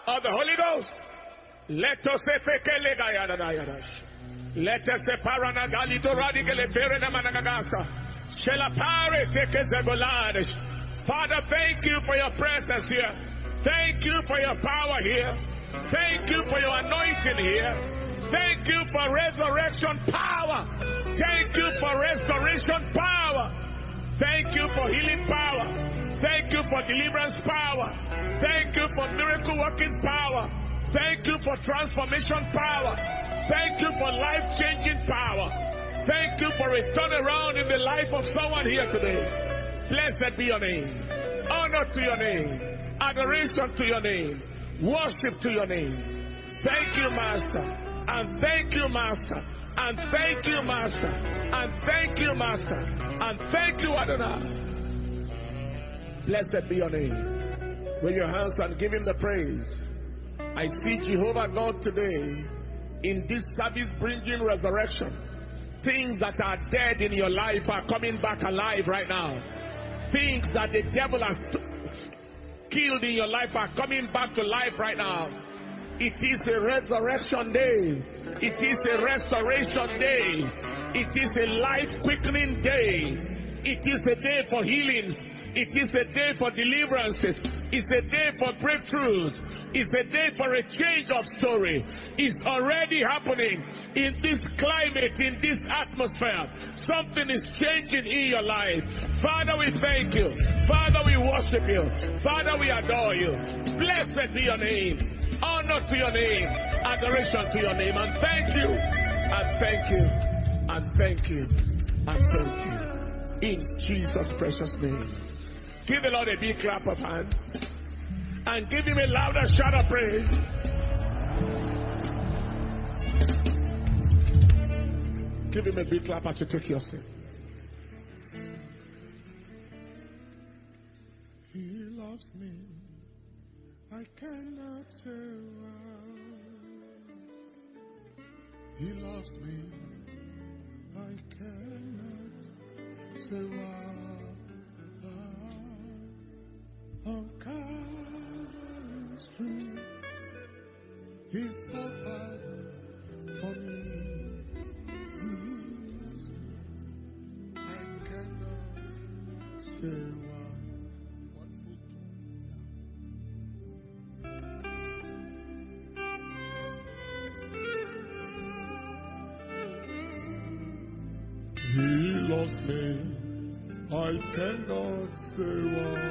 of the Holy Ghost. Let us let us separana galito radicale ferena managasta. Shelapare take zegoladish. Father, thank you for your presence here. Thank you for your power here. Thank you for your anointing here. Thank you for resurrection power. Thank you for restoration power. Thank you for healing power. Thank you for deliverance power. Thank you for miracle working power. Thank you for transformation power. Thank you for life-changing power. Thank you for a turnaround in the life of someone here today. Blessed be your name. Honor to your name. Adoration to your name. Worship to your name. Thank you, Master. And thank you, Master. And thank you, Master. And thank you, Master. And thank you, Adonai. Blessed be your name. With your hands and give him the praise. I see Jehovah God today in this service bringing resurrection. Things that are dead in your life are coming back alive right now. Things that the devil has killed in your life are coming back to life right now. It is a resurrection day. It is a restoration day. It is a life quickening day. It is a day for healings. It is a day for deliverances. It's a day for breakthroughs. It's a day for a change of story. It's already happening in this climate, in this atmosphere. Something is changing in your life. Father, we thank you. Father, we worship you. Father, we adore you. Blessed be your name. Honor to your name. Adoration to your name. And thank you. And thank you. And thank you. And thank you. In Jesus' precious name. Give the Lord a big clap of hand. And give him a louder shout of praise. Give him a big clap as you take your seat. He loves me. I cannot say why. He loves me. I cannot say why. On Calvary's tree, he suffered for me. I cannot say why. He loves me. I cannot say why.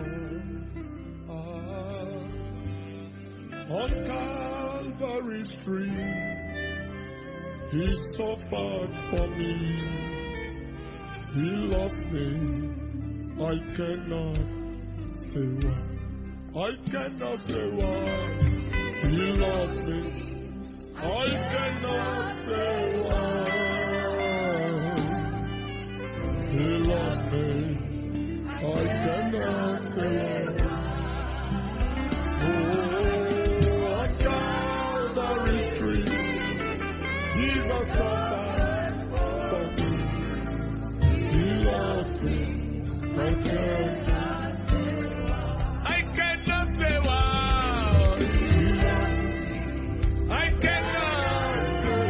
On Calvary's tree, he suffered for me. He loves me. I cannot say why. I cannot say why. He loves me. I cannot say why. He loves me. I cannot say why. Jesus suffered for me. He loves me. I cannot say why. I cannot say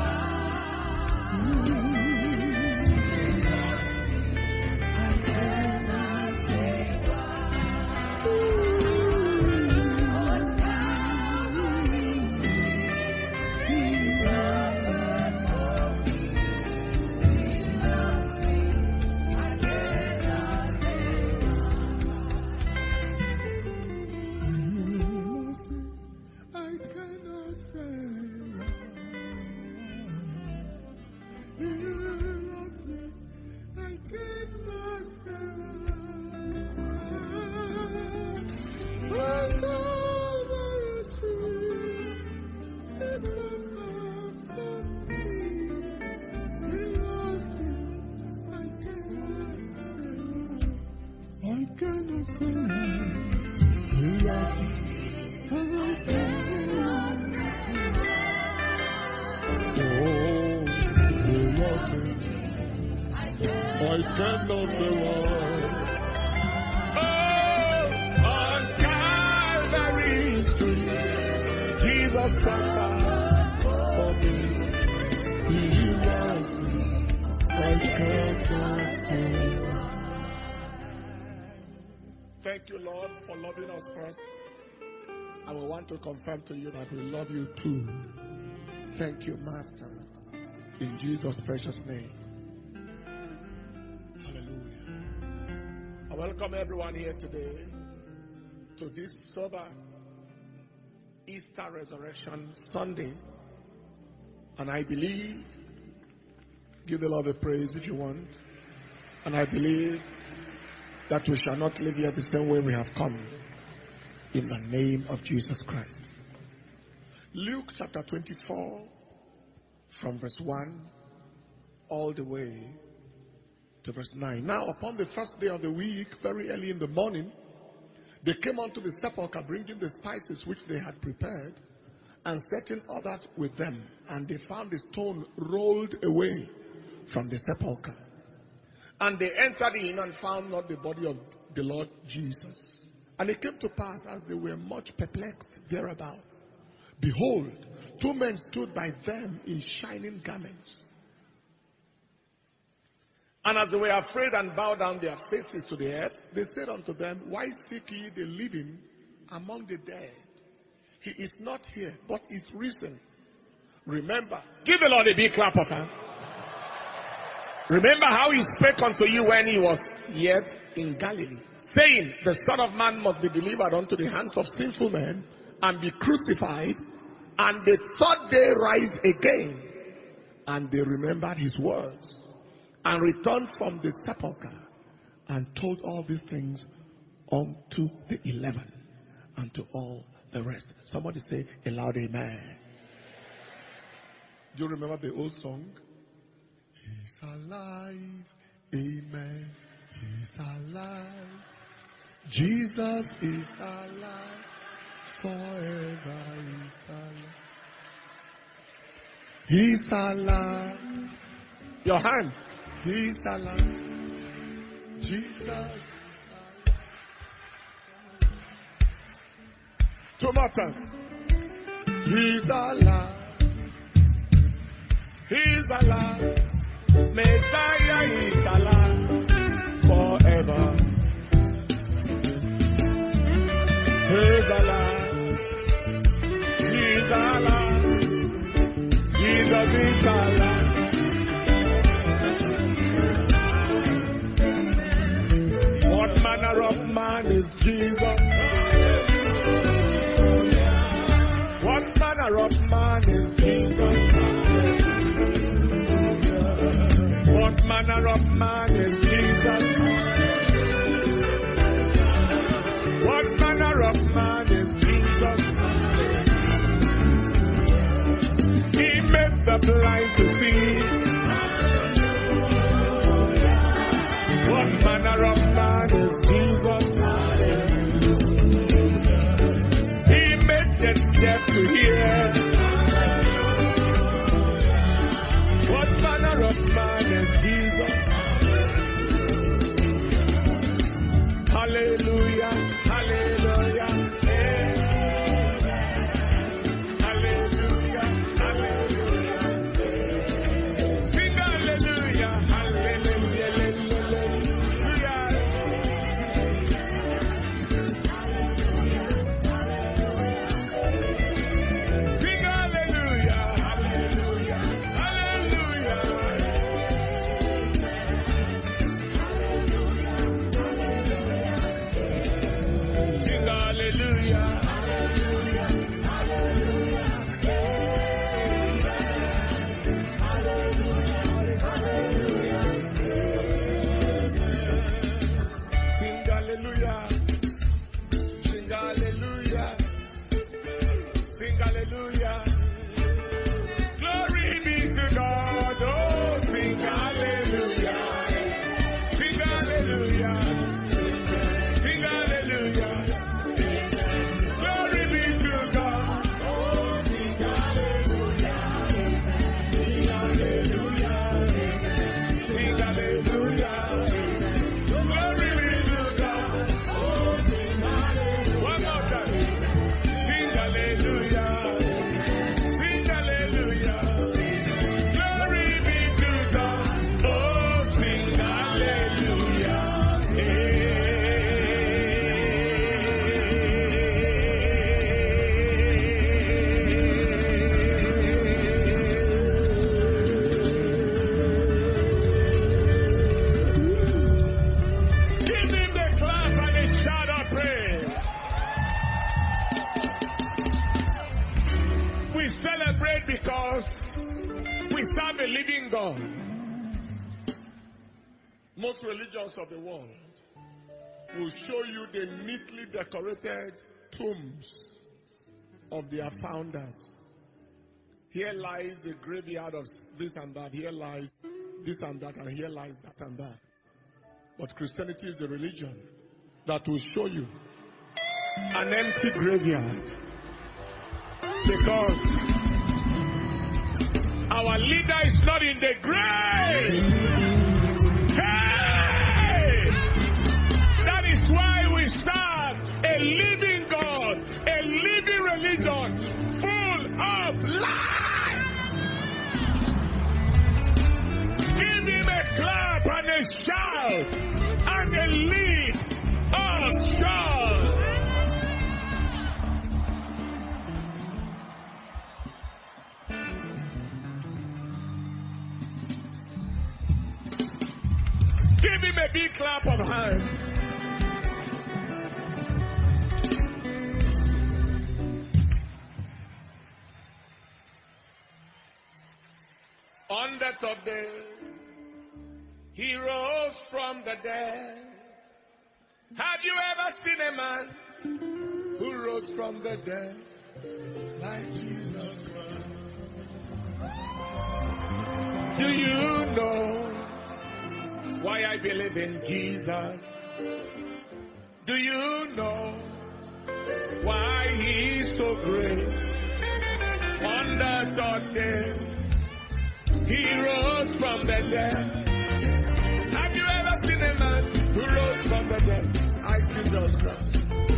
I cannot say why. Oh, on Calvary's tree, Thank you, Lord, for loving us first. And we want to confirm to you that we love you too. Thank you, Master. In Jesus' precious name. Hallelujah. I welcome everyone here today to this sober Easter Resurrection Sunday. And I believe, give the Lord a praise if you want. And I believe that we shall not live here the same way we have come. In the name of Jesus Christ. Luke chapter 24, from verse 1 all the way to verse 9. Now, upon the first day of the week, very early in the morning, they came unto the sepulchre, bringing the spices which they had prepared, and certain others with them. And they found the stone rolled away from the sepulchre. And they entered in and found not the body of the Lord Jesus. And it came to pass, as they were much perplexed thereabout, behold, two men stood by them in shining garments. And as they were afraid and bowed down their faces to the earth, they said unto them, Why seek ye the living among the dead? He is not here, but is risen. Remember, give the Lord a big clap of hands. Remember how he spake unto you when he was yet in Galilee, saying, The Son of Man must be delivered unto the hands of sinful men, and be crucified, and the third day rise again. And they remembered his words, and returned from the sepulchre, and told all these things unto the 11, and to all the rest. Somebody say a loud amen. Do you remember the old song? He's alive, amen. He's alive. Jesus is alive. Forever he's alive. He's alive. Your hands. He's alive. Jesus is alive. Two more times. He's alive. He's alive. Messiah is alive forever. He's alive. He's alive. Jesus is alive. What manner of man is Jesus? What manner of man is Jesus? What manner of man is Jesus? What manner of man is Jesus? He made the blind to see. What manner of man is Jesus? He made the deaf to hear. What manner of man is Jesus? religions of the world will show you the neatly decorated tombs of their founders. Here lies the graveyard of this and that. Here lies this and that, and here lies that and that. But Christianity is the religion that will show you an empty graveyard. Because our leader is not in the grave. Hey! That is why we serve a living God, a living religion, full of life. Give him a clap and a shout and a lead of joy. Give him a big clap of hands. On that of day, he rose from the dead. Have you ever seen a man who rose from the dead like Jesus Christ? Do you know why I believe in Jesus? Do you know why he is so great? On the third day, he rose from the dead. Have you ever seen a man who rose from the dead? I Jesus Christ.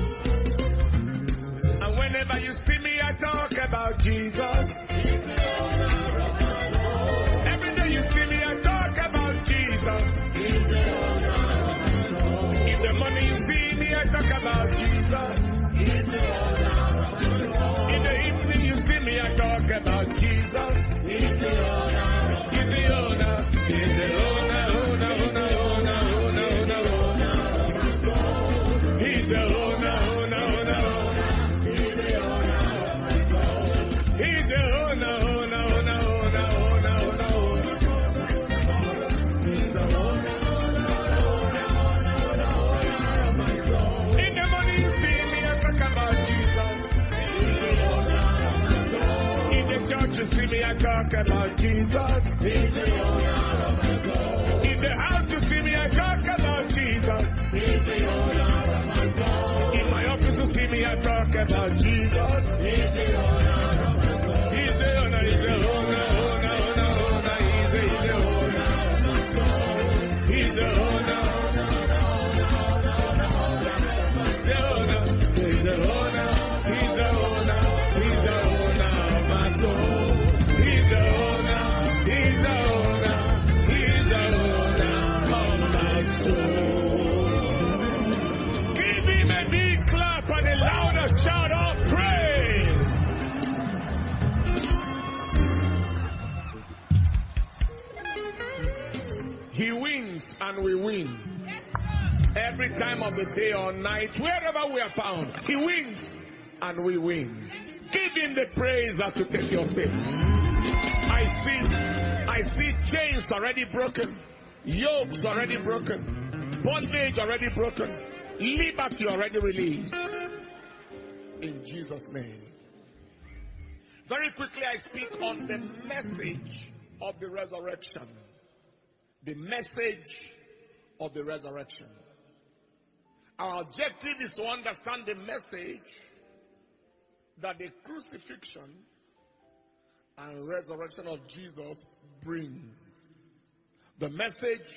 And whenever you see me, I talk about Jesus. Every day you see me, I talk about Jesus. In the morning you see me, I talk about Jesus. In the evening you see me, I talk about Jesus. He's the owner. He's the owner. He's the owner. He's the In the morning you see me, I talk about Jesus. In the church you see me, I talk about Jesus. In the house you see me, I talk about Jesus. In my office you see me, I talk about Jesus. He's the owner. He's the owner. He's the owner. He's the owner. He's the owner. He's the owner. He's the owner of my soul. He's the owner. He's the owner. He's the owner of my soul. Give him a big clap and a louder shout of praise. He wins and we win. Every time of the day or night, wherever we are found, he wins and we win. Give him the praise as you take your seat. I see chains already broken, yokes already broken, bondage already broken, liberty already released. In Jesus' name. Very quickly I speak on the message of the resurrection. The message of the resurrection. Our objective is to understand the message that the crucifixion and resurrection of Jesus brings. The message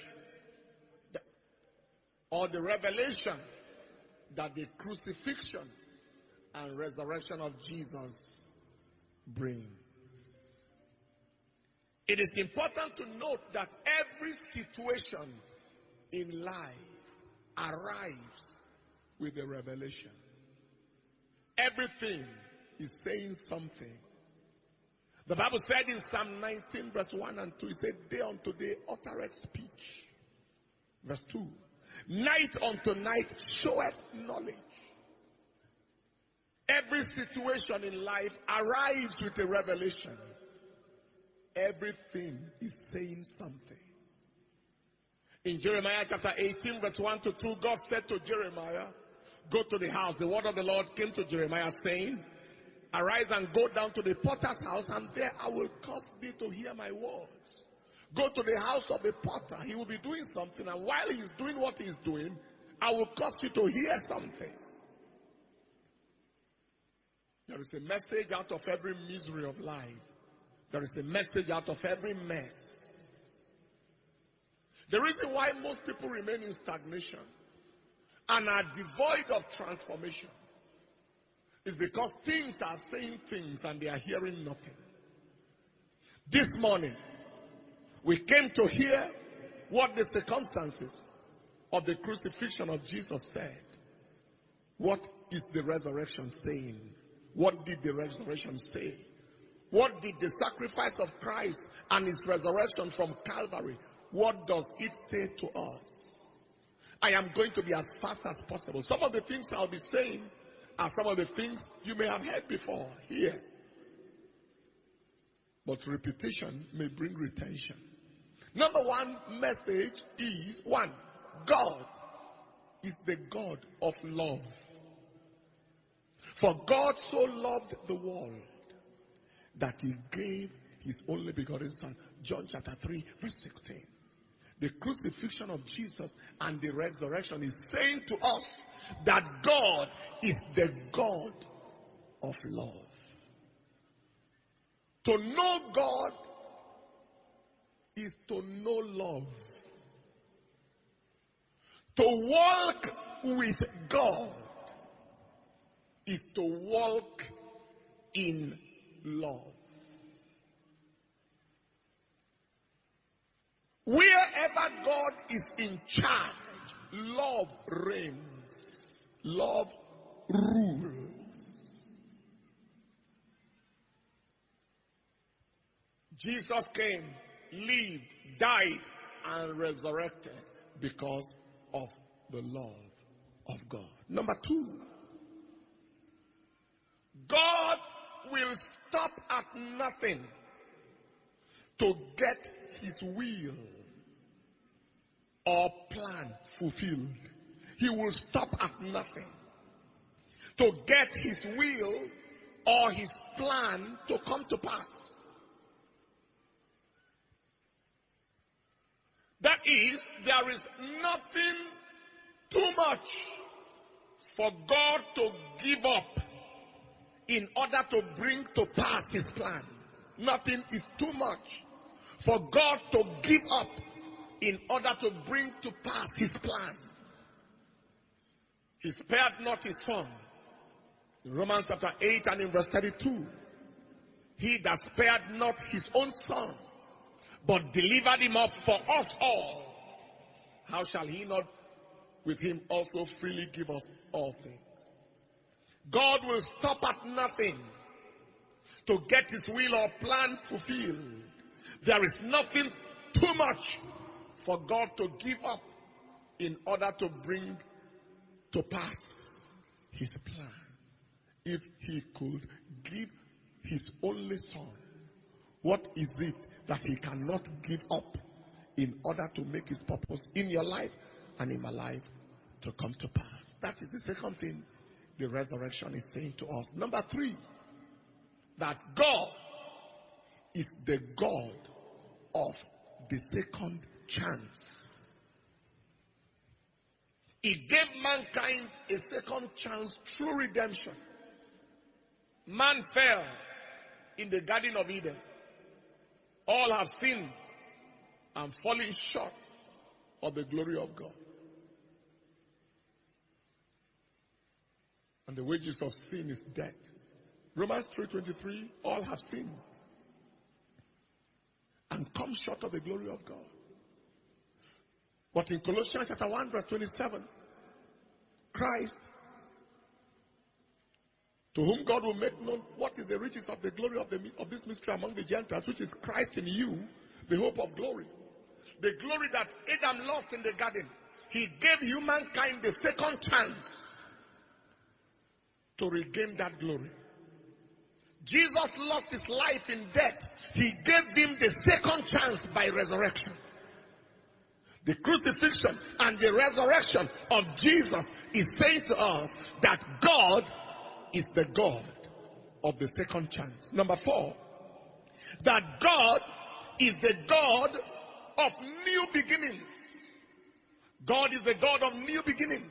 or the revelation that the crucifixion and resurrection of Jesus brings. It is important to note that every situation in life arrives with a revelation. Everything is saying something. The Bible said in Psalm 19 verse 1 and 2, it said, day unto day uttereth speech. Verse 2, night unto night showeth knowledge. Every situation in life arrives with a revelation. Everything is saying something. In Jeremiah chapter 18, verse 1 to 2, God said to Jeremiah, go to the house. The word of the Lord came to Jeremiah saying, arise and go down to the potter's house, and there I will cause thee to hear my words. Go to the house of the potter. He will be doing something, and while he is doing what he is doing, I will cause you to hear something. There is a message out of every misery of life. There is a message out of every mess. The reason why most people remain in stagnation and are devoid of transformation is because things are saying things and they are hearing nothing. This morning, we came to hear what the circumstances of the crucifixion of Jesus said. What is the resurrection saying? What did the resurrection say? What did the sacrifice of Christ and his resurrection from Calvary, what does it say to us? I am going to be as fast as possible. Some of the things I'll be saying are some of the things you may have heard before here. But repetition may bring retention. Number one message is, one, God is the God of love. For God so loved the world that he gave his only begotten Son. John chapter 3, verse 16. The crucifixion of Jesus and the resurrection is saying to us that God is the God of love. To know God is to know love. To walk with God is to walk in love. Wherever God is in charge, love reigns. Love rules. Jesus came, lived, died, and resurrected because of the love of God. Number two, God will stop at nothing to get his will or plan fulfilled. He will stop at nothing to get his will or his plan to come to pass. That is, there is nothing too much for God to give up in order to bring to pass his plan. Nothing is too much for God to give up in order to bring to pass his plan. He spared not his son. In Romans chapter 8 and in verse 32, he that spared not his own son, but delivered him up for us all, how shall he not with him also freely give us all things? God will stop at nothing to get his will or plan fulfilled. There is nothing too much for God to give up in order to bring to pass his plan. If he could give his only son, what is it that he cannot give up in order to make his purpose in your life and in my life to come to pass? That is the second thing the resurrection is saying to us. Number three, that God is the God of the second chance. He gave mankind a second chance through redemption. Man fell in the Garden of Eden. All have sinned and fallen short of the glory of God. And the wages of sin is death. Romans 3:23, all have sinned and come short of the glory of God. But in Colossians chapter 1 verse 27, Christ, to whom God will make known what is the riches of the glory of this mystery among the Gentiles, which is Christ in you, the hope of glory. The glory that Adam lost in the garden. He gave humankind the second chance to regain that glory. Jesus lost his life in death. He gave him the second chance by resurrection. The crucifixion and the resurrection of Jesus is saying to us that God is the God of the second chance. Number 4, that God is the God of new beginnings. God is the God of new beginnings.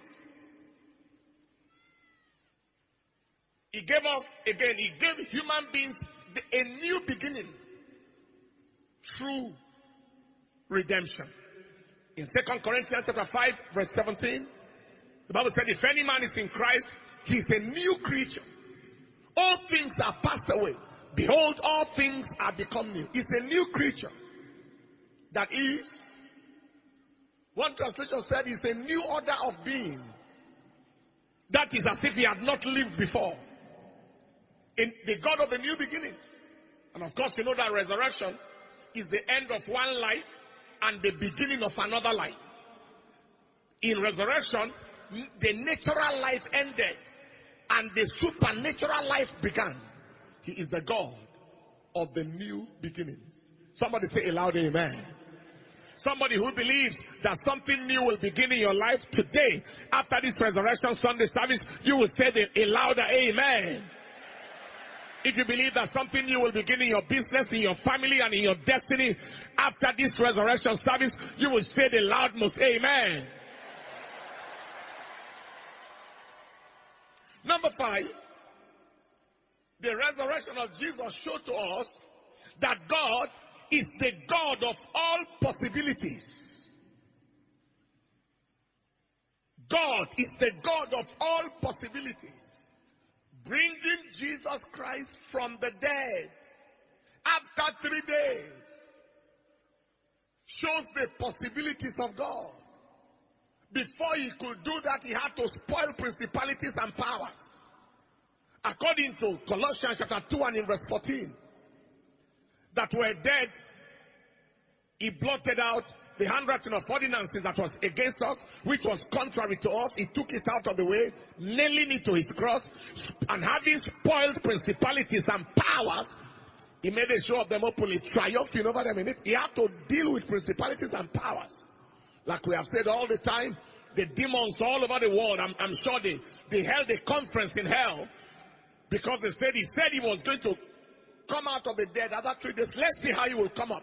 He gave us, again, he gave human beings a new beginning through redemption. In 2 Corinthians chapter 5, verse 17, the Bible said, if any man is in Christ, he is a new creature. All things are passed away. Behold, all things are become new. It's a new creature. That is, one translation said, it's a new order of being. That is as if he had not lived before. In the God of the new beginnings. And of course, you know that resurrection is the end of one life and the beginning of another life. In resurrection, the natural life ended and the supernatural life began. He is the God of the new beginnings. Somebody say a loud amen. Somebody who believes that something new will begin in your life today, after this Resurrection Sunday service, you will say a louder amen. If you believe that something new will begin in your business, in your family, and in your destiny, after this Resurrection service, you will say the loudmost amen. Number 5, the resurrection of Jesus showed to us that God is the God of all possibilities. God is the God of all possibilities. Bringing Jesus Christ from the dead after 3 days shows the possibilities of God. Before he could do that, he had to spoil principalities and powers. According to Colossians chapter 2 and in verse 14, that were dead, he blotted out the handwriting of ordinances that was against us, which was contrary to us. He took it out of the way, nailing it to his cross, and having spoiled principalities and powers, he made a show of them openly, triumphing over them in it. He had to deal with principalities and powers. Like we have said all the time, the demons all over the world, I'm sure they held a conference in hell because he said he was going to come out of the dead after 3 days. Let's see how he will come up.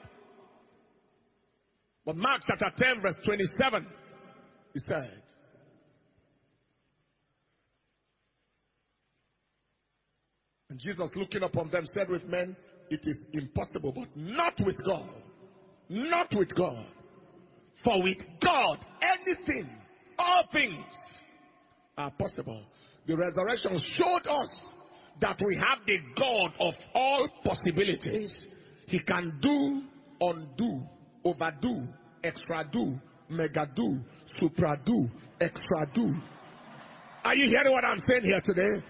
But Mark chapter 10 verse 27, he said, and Jesus looking upon them said, with men it is impossible, but not with God. Not with God. For with God, anything, all things are possible. The resurrection showed us that we have the God of all possibilities. He can do, undo, overdo, extra do, mega do, supra do, extra do. Are you hearing what I'm saying here today?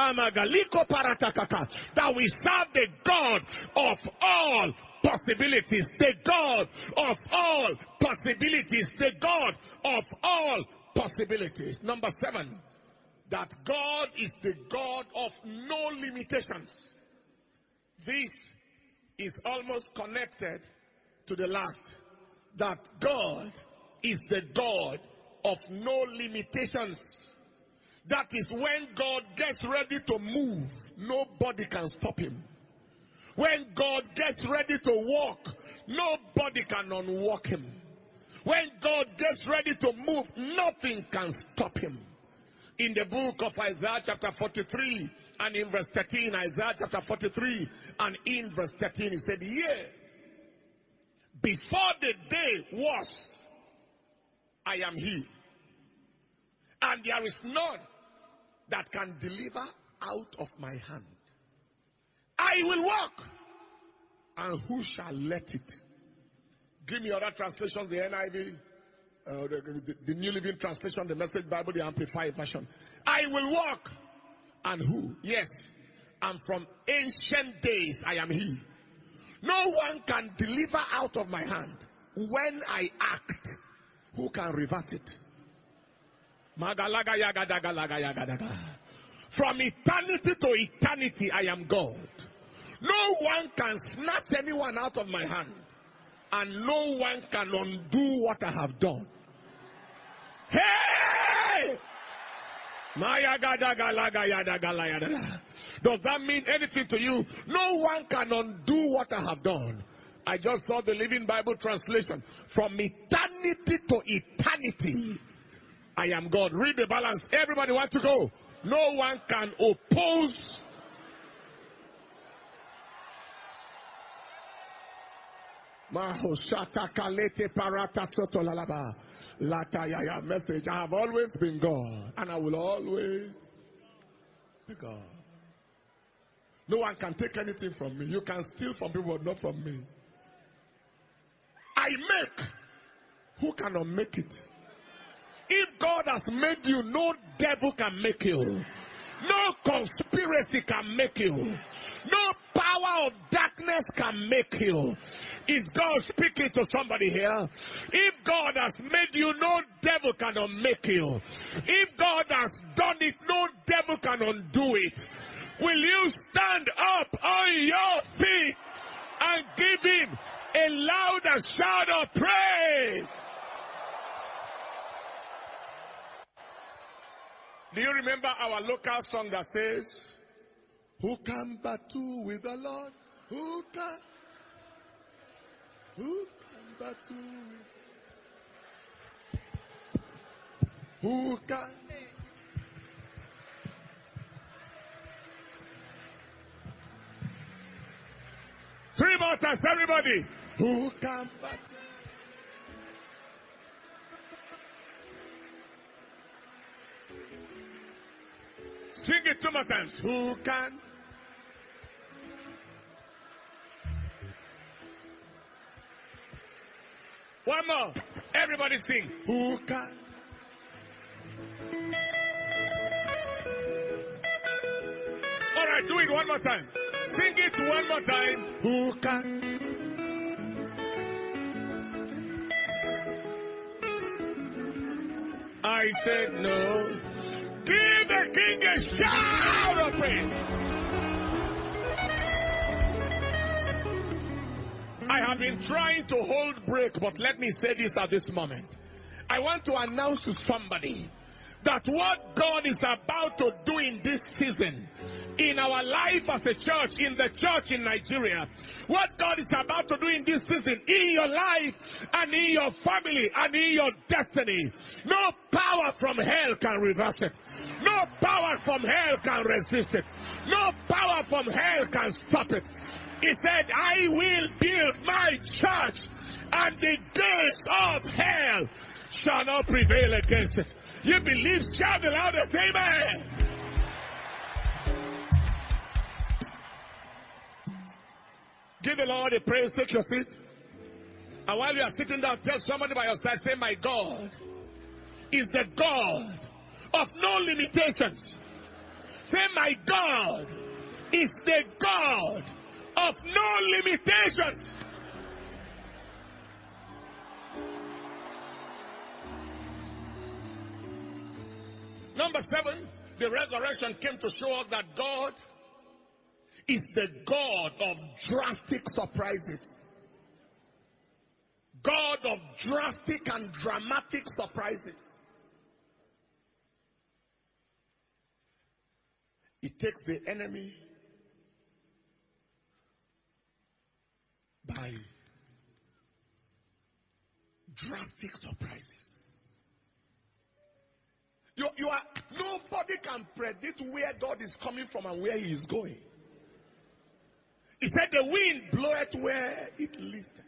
That we serve the God of all possibilities, the God of all possibilities, the God of all possibilities. Number 7, that God is the God of no limitations. This is almost connected to the last, that God is the God of no limitations. That is when God gets ready to move, nobody can stop him. When God gets ready to walk, nobody can unwalk him. When God gets ready to move, nothing can stop him. In the book of Isaiah chapter 43 and in verse 13, Isaiah chapter 43 and in verse 13, he said, "Yea, before the day was, I am he, and there is none that can deliver out of my hand. I will walk, and who shall let it?" Give me other translations, the NIV, the New Living Translation, the Message Bible, the Amplified Version. I will walk, and who? Yes, and from ancient days I am he. No one can deliver out of my hand. When I act, who can reverse it? From eternity to eternity, I am God. No one can snatch anyone out of my hand. and no one can undo what I have done. Hey! Does that mean anything to you? No one can undo what I have done. I just saw the Living Bible translation. From eternity to eternity, I am God. Read the balance. Everybody want to go. No one can oppose. Message. I have always been God, and I will always be God. No one can take anything from me. You can steal from people, but not from me. I make. Who cannot make it? If God has made you, no devil can make you. No conspiracy can make you. No power of darkness can make you. Is God speaking to somebody here? If God has made you, no devil cannot make you. If God has done it, no devil can undo it. Will you stand up on your feet and give him a louder shout of praise? Do you remember our local song that says, who can battle with the Lord? Who can battle with? Who can? Three more times, everybody. Who can battle? Sing it two more times. Who can? One more. Everybody sing. Who can? All right, do it one more time. Sing it one more time. Who can? I said no. Give the king a shout of praise. I have been trying to hold break, but let me say this at this moment. I want to announce to somebody that what God is about to do in this season, in our life as a church, in the church in Nigeria, what God is about to do in this season, in your life and in your family and in your destiny, no power from hell can reverse it. No power from hell can resist it. No power from hell can stop it. He said, I will build my church, and the gates of hell shall not prevail against it. You believe? Shout the loudest, amen. Give the Lord a praise. Take your seat. And while you are sitting down, tell somebody by your side, say, my God is the God of no limitations. Say, my God is the God of no limitations. Number 7, the resurrection came to show us that God is the God of drastic surprises. God of drastic and dramatic surprises. It takes the enemy by drastic surprises. Nobody can predict where God is coming from and where he is going. He said the wind bloweth where it listeth.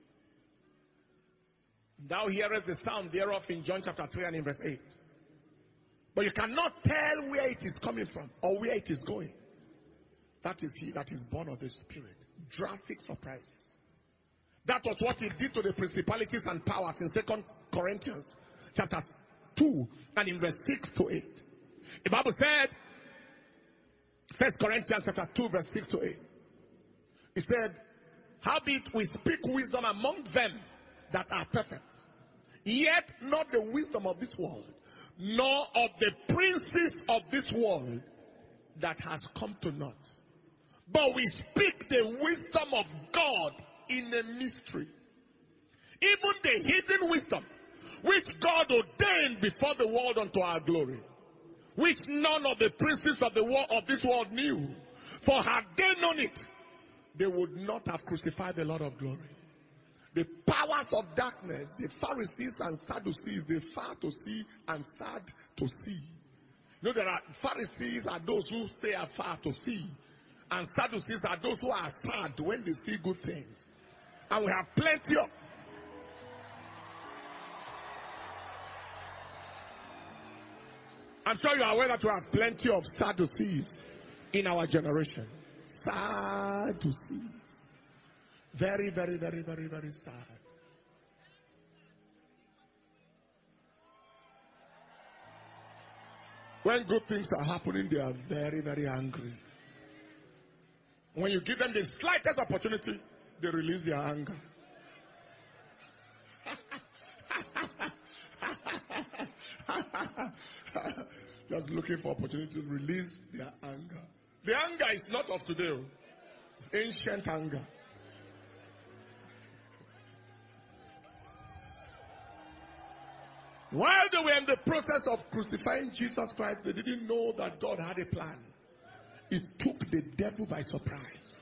Thou hearest the sound thereof in John chapter 3 and in verse 8. But you cannot tell where it is coming from or where it is going. That is he that is born of the Spirit. Drastic surprises. That was what he did to the principalities and powers in 2 Corinthians chapter 2 and in verse 6 to 8. The Bible said, 1 Corinthians chapter 2 verse 6 to 8. It said, howbeit we speak wisdom among them that are perfect, yet not the wisdom of this world, nor of the princes of this world that has come to naught. But we speak the wisdom of God in a mystery, even the hidden wisdom, which God ordained before the world unto our glory, which none of the princes of the world of this world knew. For had they known it, they would not have crucified the Lord of glory. The powers of darkness, the Pharisees and Sadducees, they far to see and sad to see. You know, there are Pharisees are those who stay afar to see, and Sadducees are those who are sad when they see good things. And we have plenty of. I'm sure you are aware that we have plenty of Sadducees in our generation. Sadducees. Very, very, very, very, very sad. When good things are happening, they are very, very angry. When you give them the slightest opportunity, they release their anger. Just looking for opportunity to release their anger. The anger is not of today. It's ancient anger. While they were in the process of crucifying Jesus Christ, they didn't know that God had a plan. It took the devil by surprise.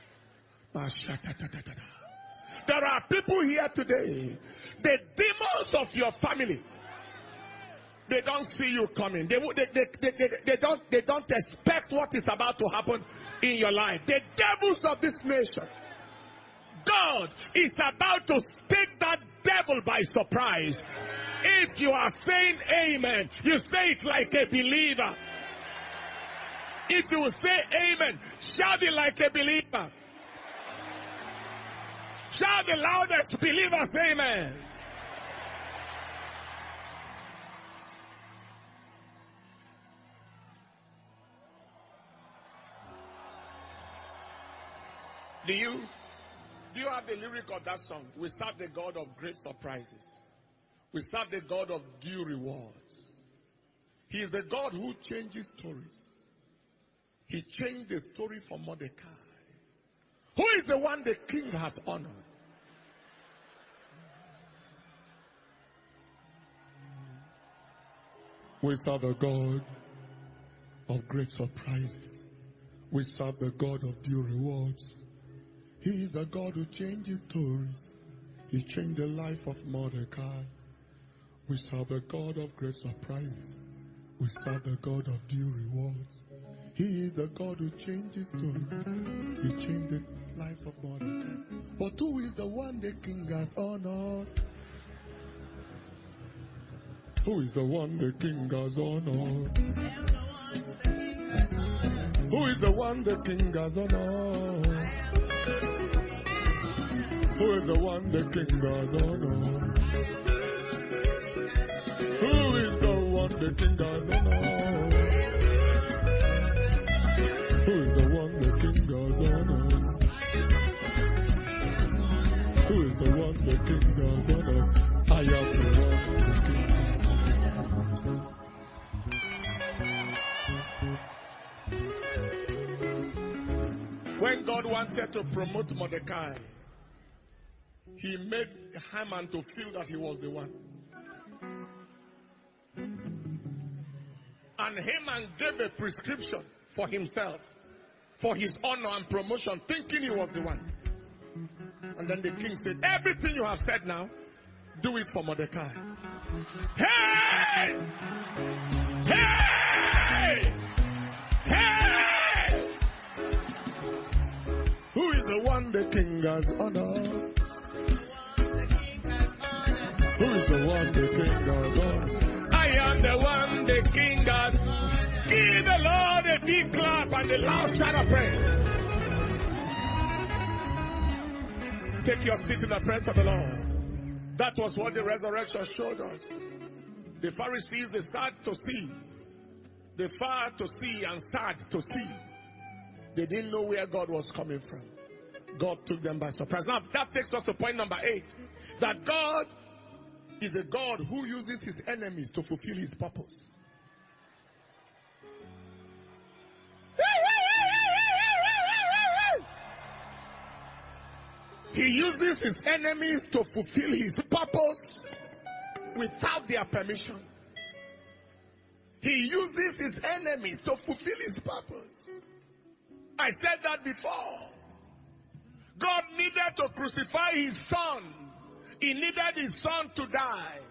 There are people here today, the demons of your family, they don't see you coming. They don't expect what is about to happen in your life. The devils of this nation, God is about to take that devil by surprise. If you are saying amen, you say it like a believer. If you say amen, shout it like a believer. Shout the loudest believers, amen. Do you have the lyric of that song? We serve the God of great surprises. We serve the God of due rewards. He is the God who changes stories. He changed the story for Mordecai. Who is the one the king has honored? We serve the God of great surprises. We serve the God of due rewards. He is a God who changes stories. He changed the life of Mordecai. We serve the God of great surprises. We serve the God of due rewards. He is the God who changes stories. He changed the life of Mordecai. But who is the one the king has honored? Who is the one the king has honored? Who is the one the king has honored? Who is the one the king has honored? Who is the one the king has honored? Who is the one the king has honored? Who is the one the king has honored? I am the one the king has honored. When God wanted to promote Mordecai, he made Haman to feel that he was the one. And Haman gave a prescription for himself, for his honor and promotion, thinking he was the one. And then the king said, everything you have said now, do it for Mordecai. Hey! Hey! Hey! Who is the one the king has honored? Who is the one the king has honored? I am the one the king has. Give the Lord a big clap and the loud shout of praise. Take your seat in the presence of the Lord. That was what the resurrection showed us. The Pharisees, they start to see. They far to see and start to see. They didn't know where God was coming from. God took them by surprise. Now, that takes us to point number 8. That God is a God who uses his enemies to fulfill his purpose. He uses his enemies to fulfill his purpose without their permission. He uses his enemies to fulfill his purpose. I said that before. God needed to crucify his son. He needed his son to die.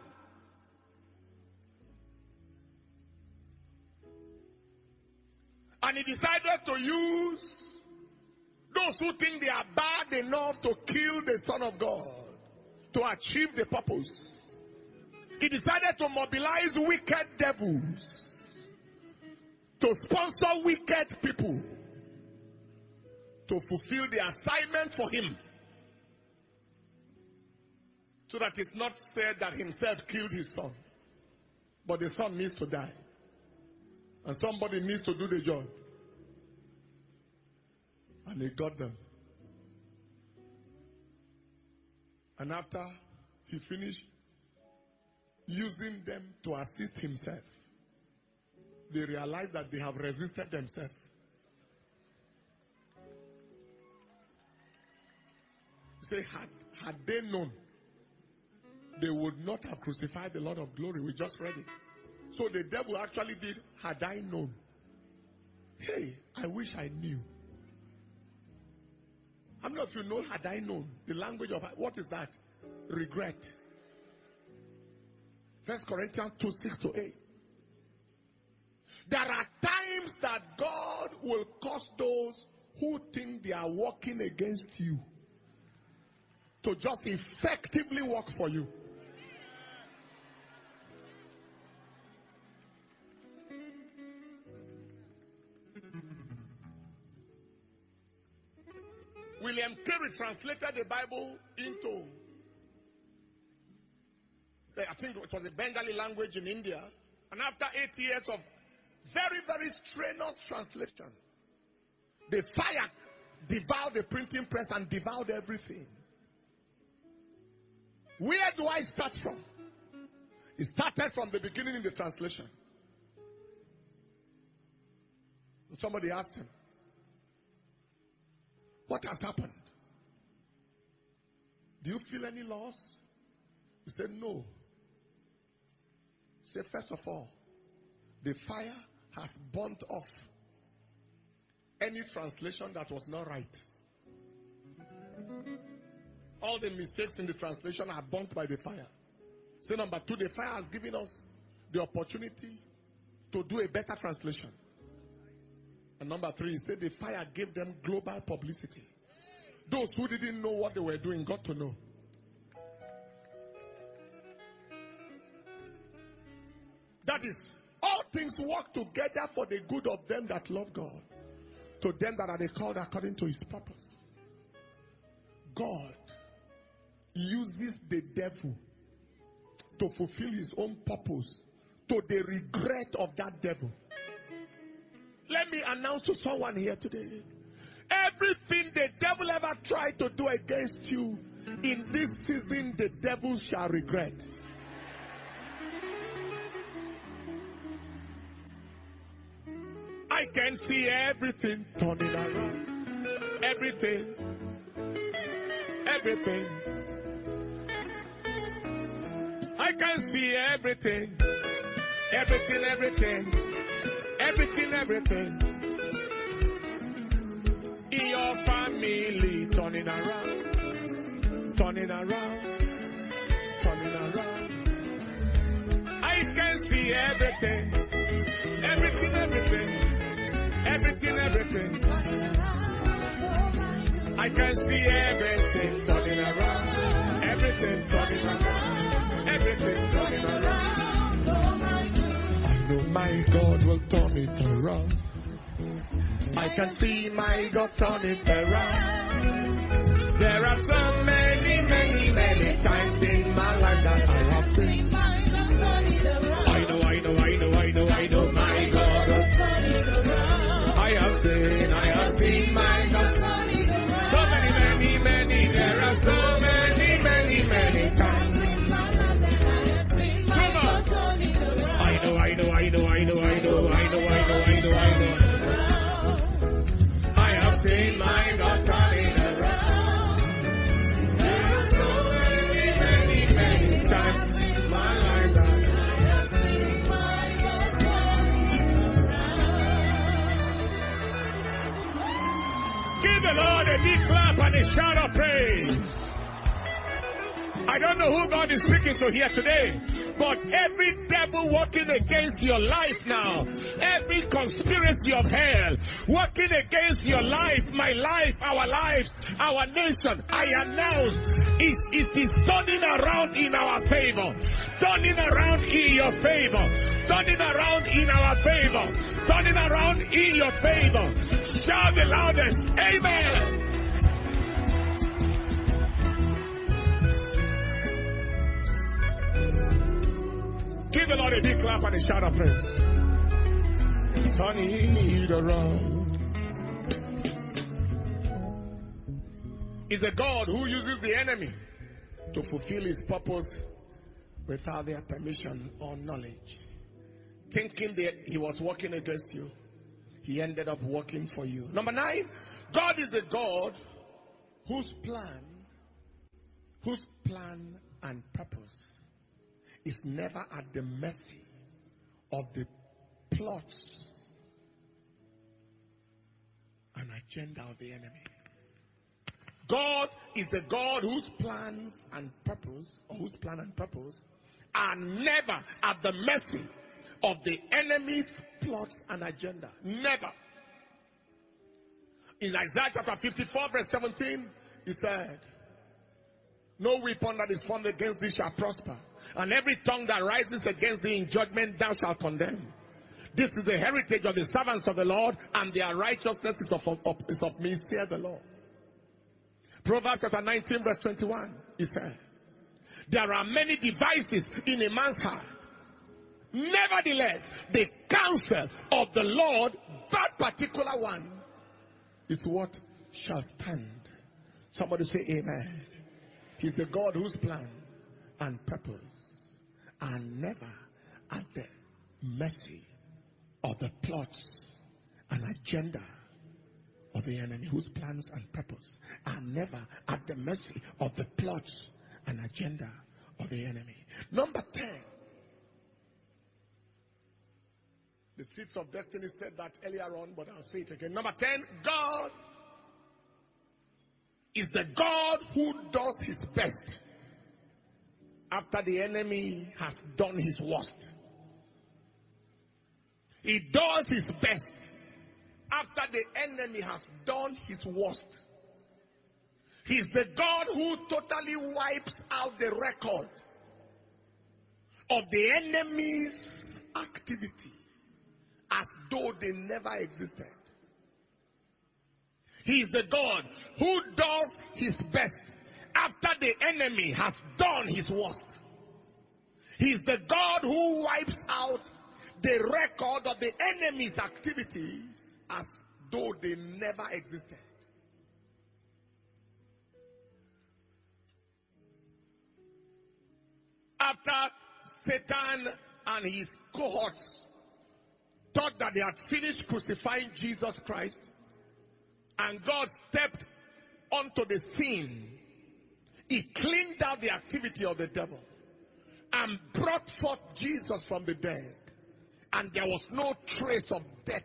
And he decided to use those who think they are bad enough to kill the Son of God to achieve the purpose. He decided to mobilize wicked devils to sponsor wicked people to fulfill the assignment for him. So that it's not said that himself killed his son, but the son needs to die. And somebody needs to do the job. And he got them. And after he finished using them to assist himself, they realized that they have resisted themselves. Say, had they known, they would not have crucified the Lord of glory. We just read it. So the devil actually did, had I known. Hey, I wish I knew. How many of you know, had I known? The language of, what is that? Regret. 1 Corinthians 2:6-8. There are times that God will cause those who think they are working against you to just effectively work for you. William Carey translated the Bible into, I think it was a Bengali language in India. And after 8 years of very, very strenuous translation, the fire devoured the printing press and devoured everything. Where do I start from? It started from the beginning in the translation. Somebody asked him, what has happened? Do you feel any loss? He said, no. He said, first of all, the fire has burnt off any translation that was not right. All the mistakes in the translation are burnt by the fire. Say number two, the fire has given us the opportunity to do a better translation. And number three, he said the fire gave them global publicity. Those who didn't know what they were doing got to know. That is, all things work together for the good of them that love God, to them that are called according to his purpose. God uses the devil to fulfill his own purpose, to the regret of that devil. Let me announce to someone here today, everything the devil ever tried to do against you in this season, the devil shall regret. I can see everything turning around. Everything. I can see everything. Everything. In your family, turning around. I can see everything. I can see everything turning around. Everything turning around. I know my God will turn it around. I can see my God turn it around. There are so many times in my life that I have seen my God turn it around. I know my God will turn it around. I have seen my God turn it around. So many, there are so many times in my life that I have seen my God turn it around. I know. I have seen my God turn it around. a big clap and a shout of praise. I don't know who God is speaking to here today, but every devil working against your life now, every conspiracy of hell working against your life, my life, our nation, I announce it is turning around in our favor, turning around in your favor, turning around in our favor, turning around in your favor. Shout the loudest, amen. Give the Lord a big clap and a shout of praise. Turning it around. Is a God who uses the enemy to fulfill his purpose without their permission or knowledge. Thinking that he was working against you, he ended up working for you. Number 9, God is a God whose plan and purpose is never at the mercy of the plots and agenda of the enemy. God is the God whose plan and purpose are never at the mercy of the enemy's plots and agenda. Never. In Isaiah chapter 54 verse 17, he said, no weapon that is formed against thee shall prosper, and every tongue that rises against thee in judgment thou shalt condemn. This is the heritage of the servants of the Lord, and their righteousness is of me, saith the Lord. Proverbs chapter 19 verse 21, he said, there are many devices in a man's heart. Nevertheless, the counsel of the Lord, that particular one, is what shall stand. Somebody say amen. He's the God whose plan and purpose are never at the mercy of the plots and agenda of the enemy. Whose plans and purpose are never at the mercy of the plots and agenda of the enemy. Number 10. The Seeds of Destiny said that earlier on, but I'll say it again. Number 10, God is the God who does his best after the enemy has done his worst. He does his best after the enemy has done his worst. He's the God who totally wipes out the record of the enemy's activity as though they never existed. He is the God who does his best after the enemy has done his worst. He is the God who wipes out the record of the enemy's activities as though they never existed. After Satan and his cohorts thought that they had finished crucifying Jesus Christ, and God stepped onto the scene, he cleaned out the activity of the devil and brought forth Jesus from the dead, and there was no trace of death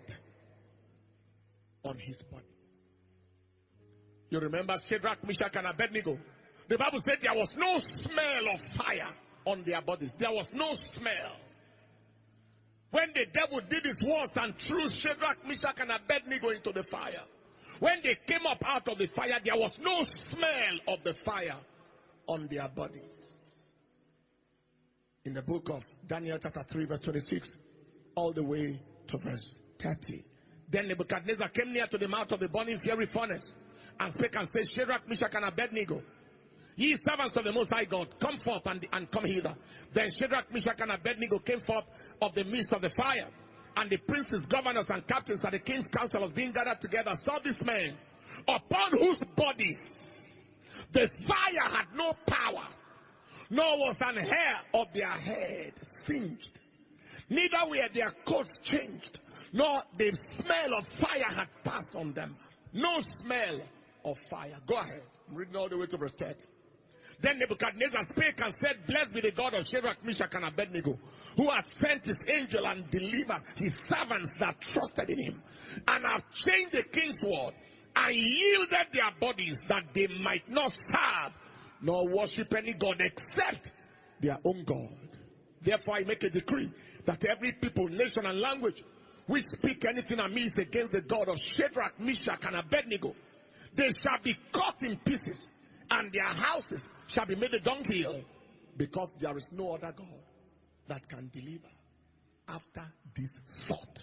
on his body. You remember Shadrach, Meshach, and Abednego? The Bible said there was no smell of fire on their bodies. There was no smell. When the devil did his worst and threw Shadrach, Meshach, and Abednego into the fire, when they came up out of the fire, there was no smell of the fire on their bodies. In the book of Daniel chapter 3 verse 26, all the way to verse 30. Then Nebuchadnezzar came near to the mouth of the burning fiery furnace and spake and said, Shadrach, Meshach, and Abednego, ye servants of the Most High God, come forth and come hither. Then Shadrach, Meshach, and Abednego came forth of the midst of the fire. And the princes, governors, and captains and the king's council being gathered together saw this man, upon whose bodies the fire had no power, nor was an hair of their head singed, neither were their coats changed, nor the smell of fire had passed on them. No smell of fire. Go ahead. I'm reading all the way to verse 30. Then Nebuchadnezzar spake and said, blessed be the God of Shadrach, Meshach, and Abednego, who has sent his angel and delivered his servants that trusted in him, and have changed the king's word and yielded their bodies that they might not serve nor worship any God except their own God. Therefore I make a decree that every people, nation, and language which speak anything amiss against the God of Shadrach, Meshach, and Abednego, they shall be cut in pieces, and their houses shall be made a dunghill, because there is no other God that can deliver after this sort.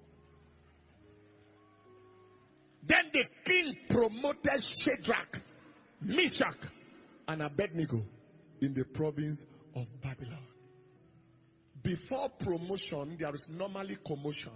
Then the king promoted Shadrach, Meshach, and Abednego in the province of Babylon. Before promotion, there is normally commotion.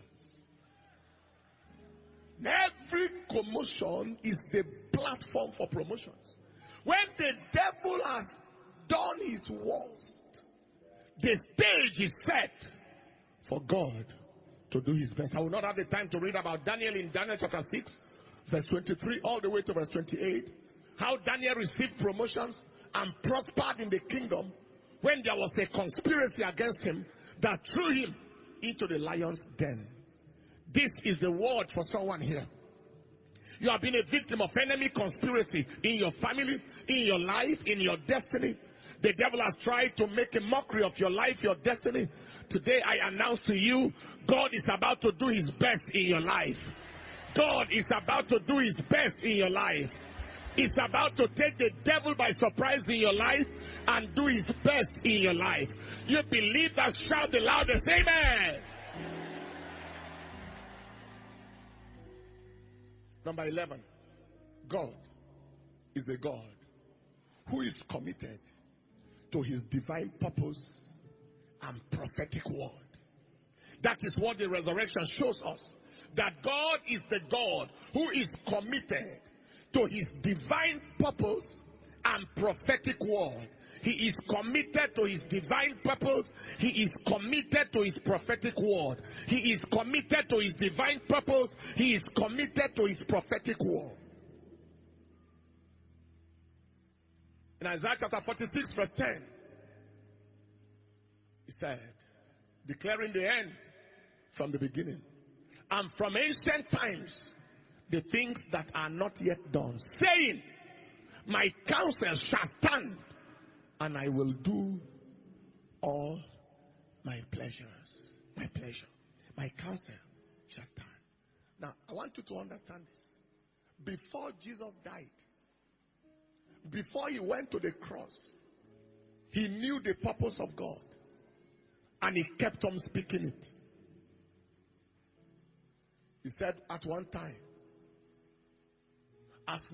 Every commotion is the platform for promotions. When the devil has done his worst, the stage is set for God to do his best. I will not have the time to read about Daniel in Daniel chapter 6, verse 23, all the way to verse 28. How Daniel received promotions and prospered in the kingdom when there was a conspiracy against him that threw him into the lion's den. This is the word for someone here. You have been a victim of enemy conspiracy in your family, in your life, in your destiny. The devil has tried to make a mockery of your life, your destiny. Today I announce to you, God is about to do his best in your life. God is about to do his best in your life. He's about to take the devil by surprise in your life and do his best in your life. You believe that? Shout the loudest, amen. Number 11, God is the God who is committed to his divine purpose and prophetic word. That is what the resurrection shows us. That God is the God who is committed to his divine purpose and prophetic word. He is committed to his divine purpose. He is committed to his prophetic word. He is committed to his divine purpose. He is committed to his prophetic word. In Isaiah chapter 46 verse 10, he said, declaring the end from the beginning, and from ancient times, the things that are not yet done, saying, my counsel shall stand, and I will do all my pleasures. My pleasure. My counsel shall stand. Now, I want you to understand this. Before Jesus died, before he went to the cross, he knew the purpose of God, and he kept on speaking it. He said at one time, as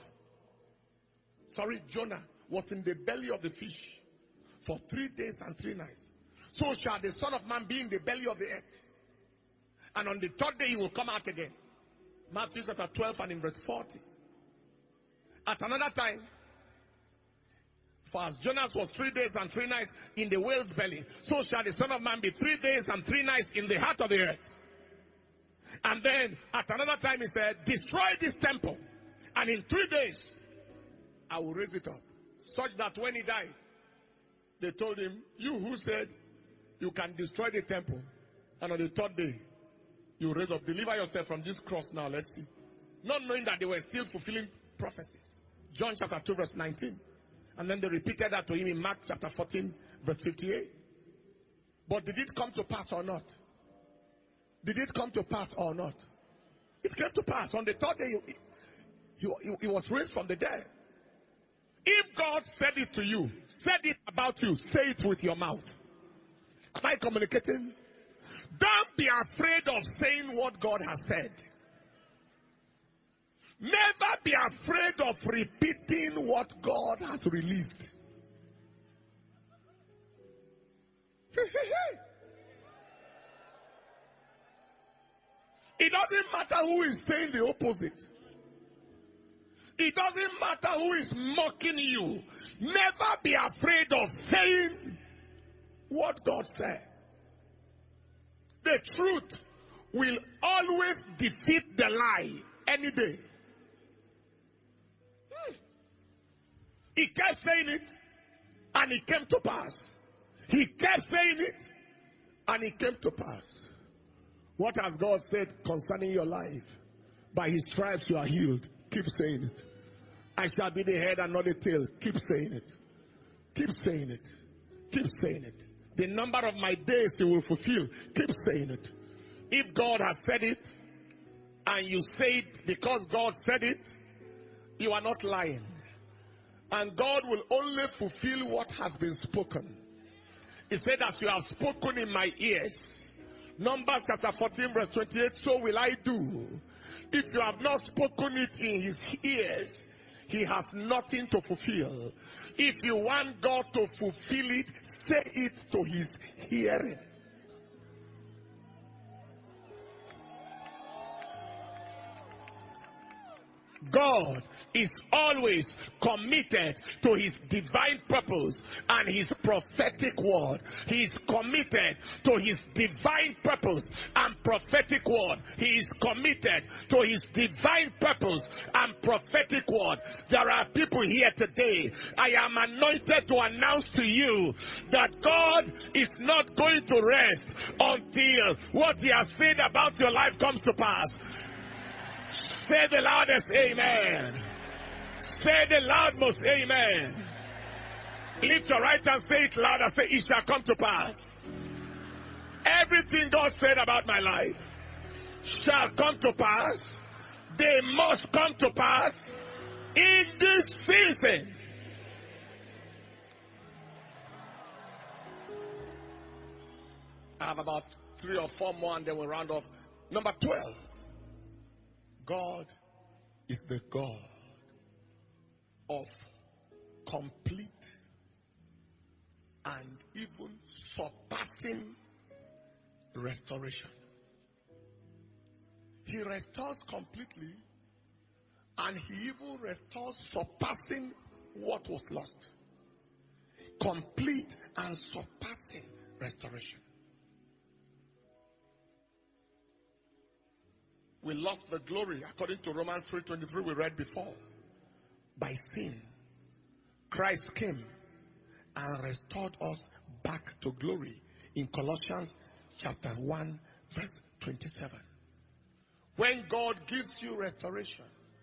Jonah was in the belly of the fish for 3 days and 3 nights, so shall the Son of Man be in the belly of the earth. And on the third day he will come out again. Matthew chapter 12 and in verse 40. At another time, for as Jonas was 3 days and 3 nights in the whale's belly, so shall the Son of Man be 3 days and 3 nights in the heart of the earth. And then at another time he said, destroy this temple, and in 3 days I will raise it up. Such that when he died, they told him, you who said you can destroy the temple, and on the third day you raise up, deliver yourself from this cross now, let's see. Not knowing that they were still fulfilling prophecies. John chapter 2 verse 19. And then they repeated that to him in Mark chapter 14 verse 58. But did it come to pass or not? Did it come to pass or not? It came to pass. On the third day he was raised from the dead. If God said it to you, said it about you, say it with your mouth. Am I communicating? Don't be afraid of saying what God has said. Never be afraid of repeating what God has released. It doesn't matter who is saying the opposite. It doesn't matter who is mocking you. Never be afraid of saying what God said. The truth will always defeat the lie any day. He kept saying it, and it came to pass. He kept saying it, and it came to pass. What has God said concerning your life? By his stripes you are healed. Keep saying it. I shall be the head and not the tail. Keep saying it. Keep saying it. Keep saying it. The number of my days He will fulfill. Keep saying it. If God has said it, and you say it because God said it, you are not lying. And God will only fulfill what has been spoken. He said, as you have spoken in my ears. Numbers chapter 14 verse 28, so will I do. If you have not spoken it in His ears, He has nothing to fulfill. If you want God to fulfill it, say it to His hearing. God is always committed to His divine purpose and His prophetic word. He is committed to His divine purpose and prophetic word. He is committed to His divine purpose and prophetic word. There are people here today. I am anointed to announce to you that God is not going to rest until what He has said about your life comes to pass. Say the loudest amen. Say the loudmost amen. Lift your right hand, say it louder. Say, it shall come to pass. Everything God said about my life shall come to pass. They must come to pass in this season. I have about 3 or 4 more and then we'll round up. Number 12. God is the God of complete and even surpassing restoration. He restores completely and He even restores surpassing what was lost. Complete and surpassing restoration. We lost the glory according to Romans 3:23 we read before. By sin, Christ came and restored us back to glory in Colossians chapter 1 verse 27. When God gives you restoration,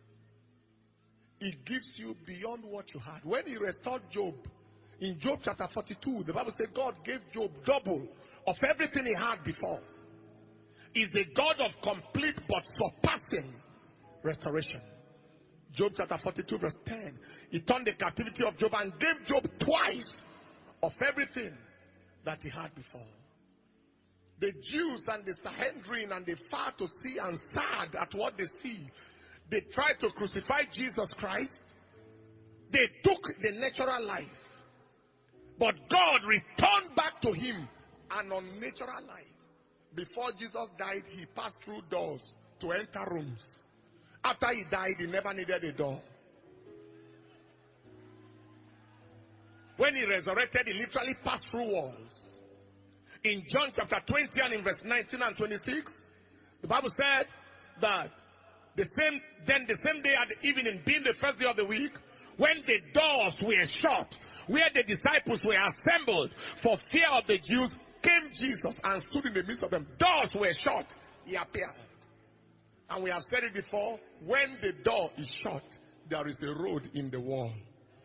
He gives you beyond what you had. When He restored Job, in Job chapter 42, the Bible says God gave Job double of everything he had before. Is the God of complete but surpassing restoration. Job chapter 42 verse 10. He turned the captivity of Job and gave Job twice of everything that he had before. The Jews and the Sanhedrin and the far to see and sad at what they see. They tried to crucify Jesus Christ. They took the natural life. But God returned back to him an unnatural life. Before Jesus died, he passed through doors to enter rooms. After he died, he never needed a door. When he resurrected, he literally passed through walls. In John chapter 20 and in verse 19 and 26, the Bible said that the same day at the evening, being the first day of the week, when the doors were shut, where the disciples were assembled for fear of the Jews, came Jesus and stood in the midst of them. Doors were shut. He appeared. And we have said it before, when the door is shut, there is a road in the wall.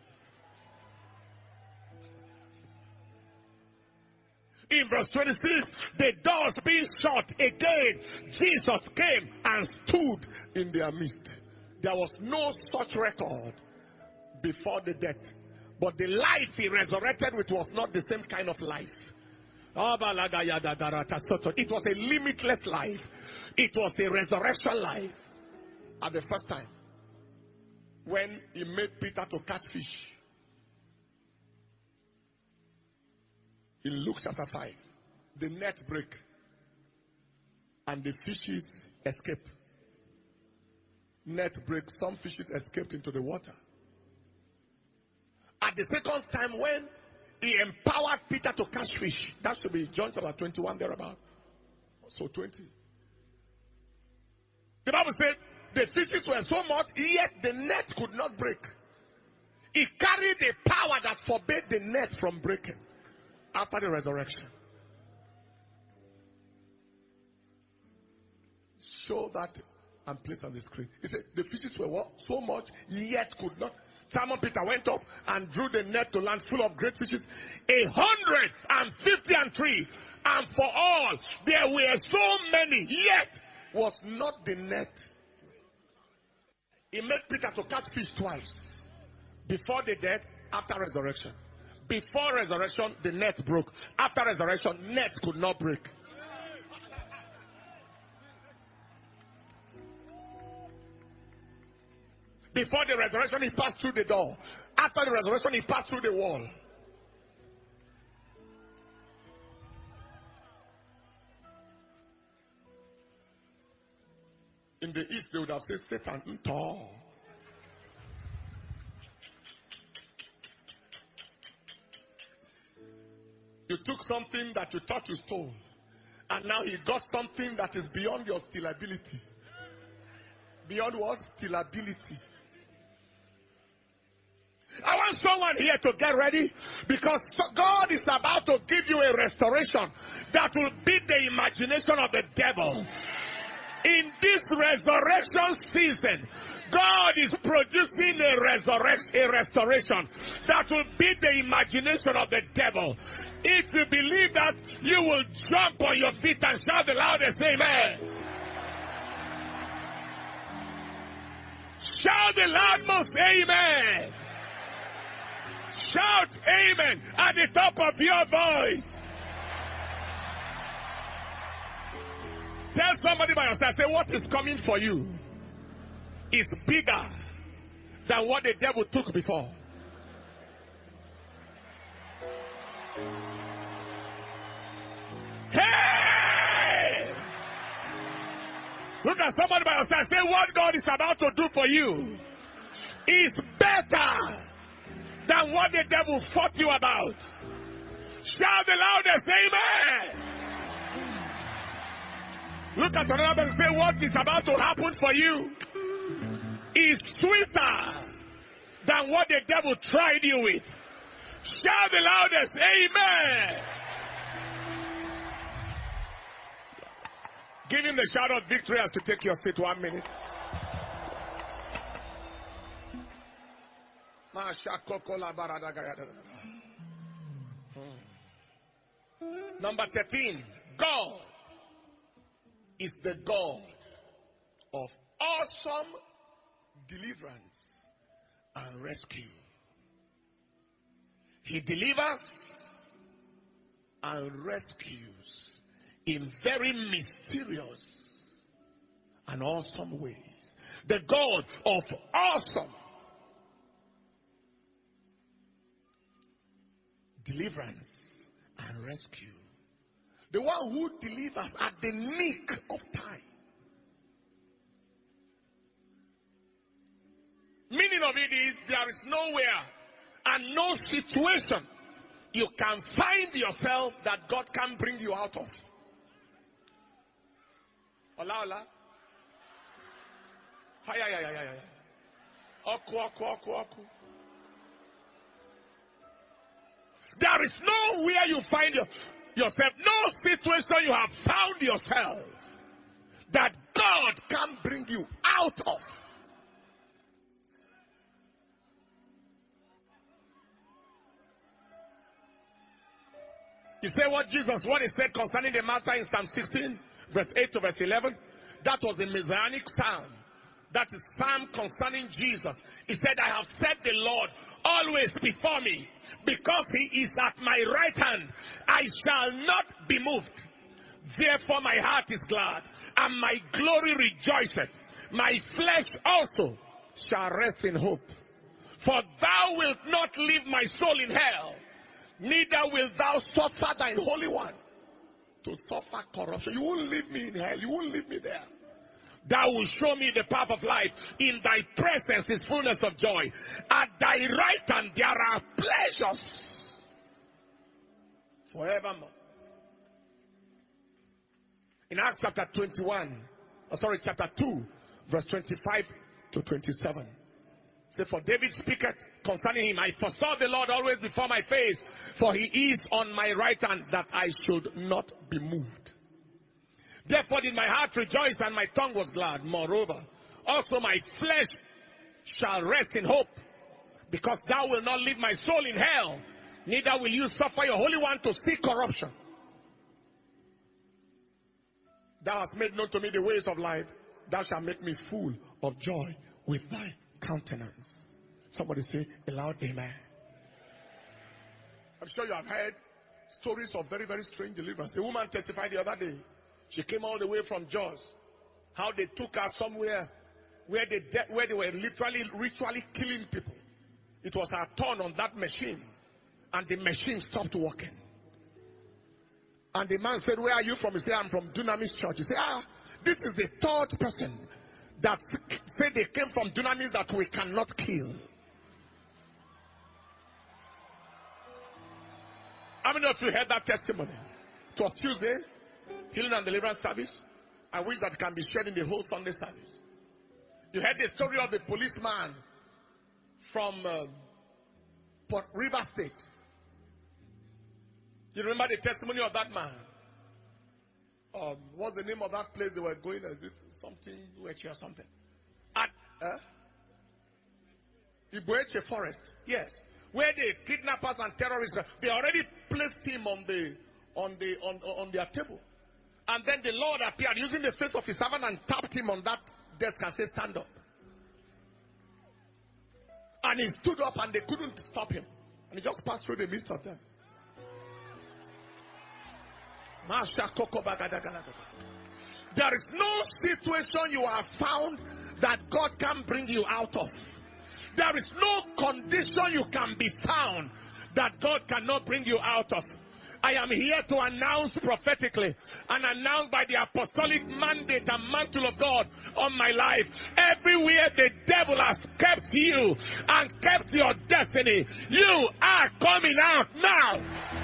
In verse 26, the doors being shut again, Jesus came and stood in their midst. There was no such record before the death. But the life he resurrected with was not the same kind of life. It was a limitless life. It was a resurrection life. At the first time, when he made Peter to catch fish. In Luke chapter 5, the net break and the fishes escape. Net break, some fishes escaped into the water. At the second time, when he empowered Peter to catch fish, that should be John chapter 21 thereabout. So 20. The Bible said the fishes were so much, yet the net could not break. He carried a power that forbade the net from breaking after the resurrection. So that and placed on the screen. He said the fishes were what? So much, yet could not. Simon Peter went up and drew the net to land full of great fishes, 153. And for all, there were so many, yet was not the net. He made Peter to catch fish twice. Before the death, after resurrection. Before resurrection, the net broke. After resurrection, net could not break. Before the resurrection, he passed through the door. After the resurrection, he passed through the wall. In the East, they would have said, Satan, you took something that you thought you stole, and now he got something that is beyond your stealability. Beyond what? Stealability. I want someone here to get ready, because God is about to give you a restoration that will beat the imagination of the devil. In this resurrection season, God is producing a restoration that will beat the imagination of the devil. If you believe that, you will jump on your feet and shout the loudest amen. Shout the loudest amen. Shout amen at the top of your voice. Tell somebody by your side, say, what is coming for you is bigger than what the devil took before. Hey! Look at somebody by your side, say, what God is about to do for you is better than what the devil fought you about. Shout the loudest amen. Look at another and say, what is about to happen for you is sweeter than what the devil tried you with. Shout the loudest amen. Give him the shout of victory as to take your seat 1 minute. Number 13, God is the God of awesome deliverance and rescue. He delivers and rescues in very mysterious and awesome ways. The God of awesome deliverance and rescue. The one who delivers at the nick of time. Meaning of it is, there is nowhere and no situation you can find yourself that God can bring you out of. Ola, ola. Oku. There is nowhere you find yourself, no situation you have found yourself that God can bring you out of. You say what he said concerning the master in Psalm 16, verse 8 to verse 11? That was the Messianic psalm. That is psalm concerning Jesus. He said, I have set the Lord always before me. Because he is at my right hand, I shall not be moved. Therefore my heart is glad, and my glory rejoiceth. My flesh also shall rest in hope. For thou wilt not leave my soul in hell, neither wilt thou suffer thine Holy One to suffer corruption. You won't leave me in hell. You won't leave me there. Thou wilt show me the path of life. In thy presence is fullness of joy. At thy right hand there are pleasures forevermore. In Acts chapter 2, verse 25 to 27. Say, for David speaketh concerning him, I foresaw the Lord always before my face, for he is on my right hand, that I should not be moved. Therefore did my heart rejoice and my tongue was glad. Moreover, also my flesh shall rest in hope, because thou wilt not leave my soul in hell, neither will you suffer your Holy One to see corruption. Thou hast made known to me the ways of life. Thou shalt make me full of joy with thy countenance. Somebody say a loud amen. I'm sure you have heard stories of very, very strange deliverance. A woman testified the other day. She came all the way from Jos. How they took her somewhere where they were literally, ritually killing people. It was her turn on that machine, and the machine stopped working. And the man said, "Where are you from?" He said, "I'm from Dunamis Church." He said, "This is the third person that said they came from Dunamis that we cannot kill." How many of you heard that testimony? It was Tuesday, healing and deliverance service. I wish that can be shared in the whole Sunday service. You heard the story of the policeman from River State. You remember the testimony of that man? What's the name of that place they were going? Is it something Uechi or something? At Ibueche Forest, yes. Where the kidnappers and terrorists, they already placed him on their table. And then the Lord appeared using the face of his servant and tapped him on that desk and said, "Stand up." And he stood up and they couldn't stop him. And he just passed through the midst of them. There is no situation you have found that God can bring you out of. There is no condition you can be found that God cannot bring you out of. I am here to announce prophetically and announce by the apostolic mandate and mantle of God on my life. Everywhere the devil has kept you and kept your destiny, you are coming out now.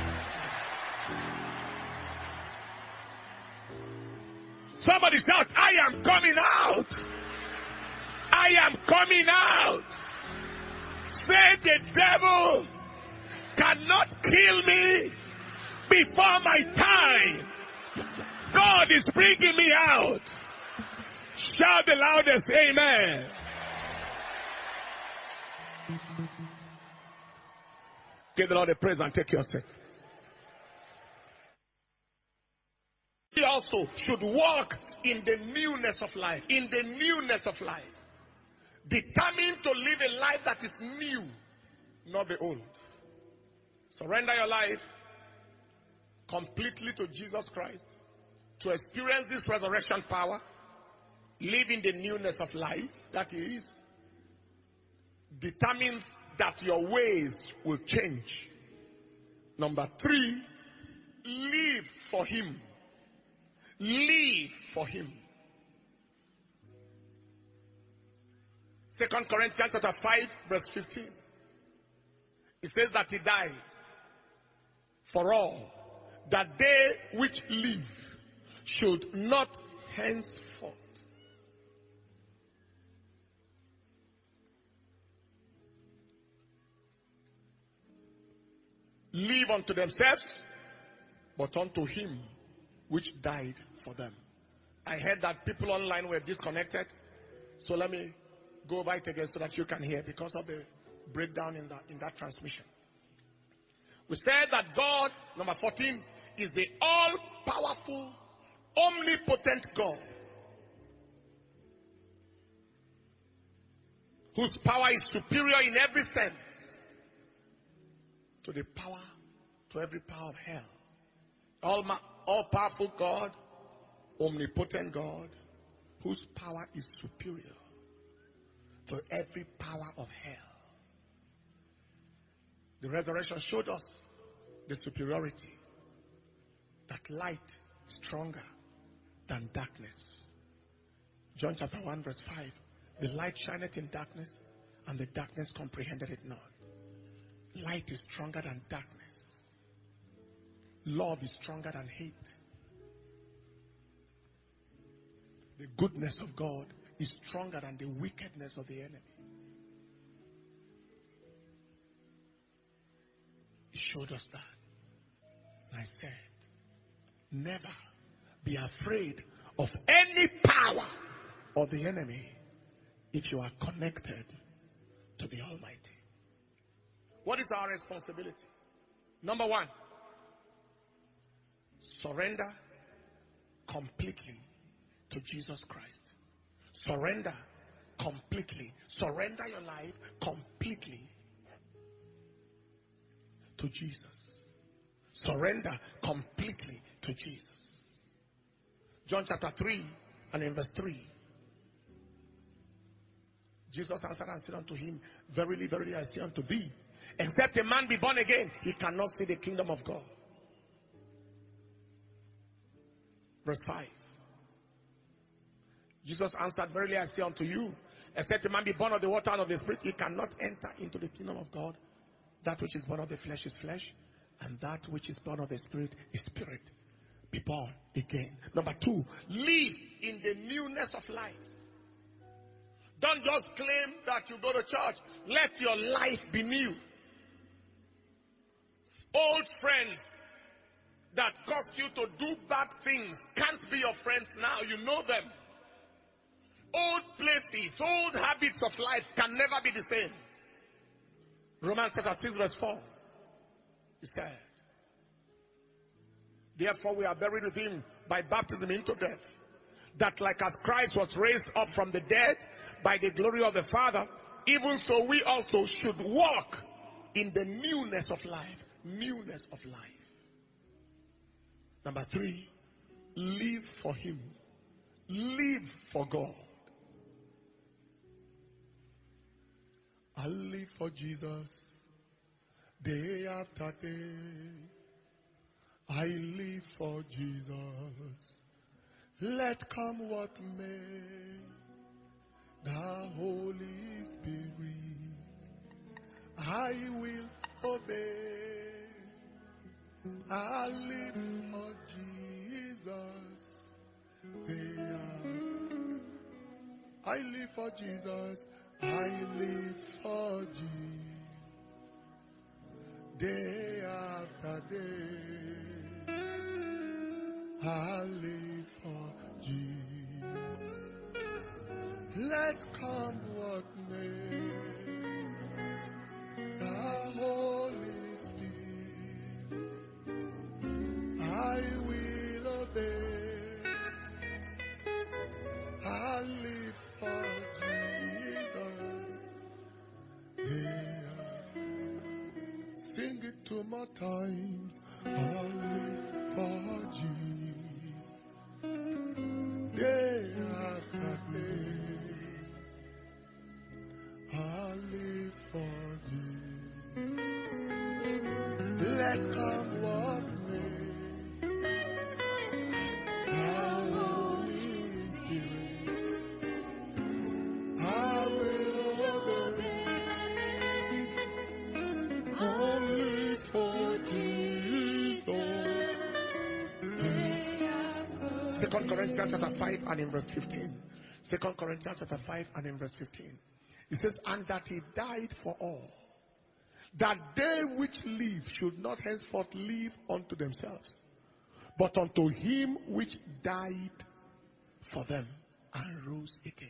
Somebody shout, "I am coming out. I am coming out." Say, "The devil cannot kill me before my time. God is bringing me out." Shout the loudest, amen. Give the Lord a praise and take your seat. We also should walk in the newness of life. In the newness of life. Determined to live a life that is new, not the old. Surrender your life completely to Jesus Christ to experience this resurrection power. Live in the newness of life that is. Determine that your ways will change. Number 3, live for Him. Live for Him. 2 Corinthians chapter 5 verse 15. It says that He died for all, that they which live should not henceforth live unto themselves, but unto Him which died for them. I heard that people online were disconnected, so let me go over it again so that you can hear because of the breakdown in that transmission. We said that God, number 14, is the all-powerful, omnipotent God, whose power is superior in every sense to every power of hell. All-powerful God, omnipotent God, whose power is superior to every power of hell. The resurrection showed us the superiority, that light is stronger than darkness. John chapter 1 verse 5, the light shineth in darkness, and the darkness comprehended it not. Light is stronger than darkness. Love is stronger than hate. The goodness of God is stronger than the wickedness of the enemy. He showed us that. And I said, never be afraid of any power of the enemy if you are connected to the Almighty. What is our responsibility? Number one, surrender completely to Jesus Christ. Surrender completely. Surrender your life completely to Jesus. Surrender completely to Jesus. John chapter 3 and in verse 3. Jesus answered and said unto him, verily, verily, I say unto thee, except a man be born again, he cannot see the kingdom of God. Verse 5. Jesus answered, verily, I say unto you, except a man be born of the water and of the Spirit, he cannot enter into the kingdom of God. That which is born of the flesh is flesh, and that which is born of the Spirit is spirit. Be born again. Number 2, live in the newness of life. Don't just claim that you go to church. Let your life be new. Old friends that caused you to do bad things can't be your friends now. You know them. Old places, old habits of life can never be the same. Romans chapter 6 verse 4. He said, therefore we are buried with him by baptism into death, that like as Christ was raised up from the dead by the glory of the Father, even so we also should walk in the newness of life. Newness of life. Number 3, live for him. Live for God. I live for Jesus day after day. I live for Jesus. Let come what may. The Holy Spirit, I will obey. I live for Jesus. I live for Jesus. I live for Jesus. Day after day, I live for Jesus. Let come what may. The Holy Spirit, I will obey. I live for Jesus. Sing it 2 more times. I live for Jesus. Day after day, I live for Jesus. Let come what may. The Holy Spirit, I will obey. Only for Jesus. 2 Corinthians chapter 5 and in verse 15. 2 Corinthians chapter 5 and in verse 15. It says, and that he died for all, that they which live should not henceforth live unto themselves, but unto him which died for them and rose again.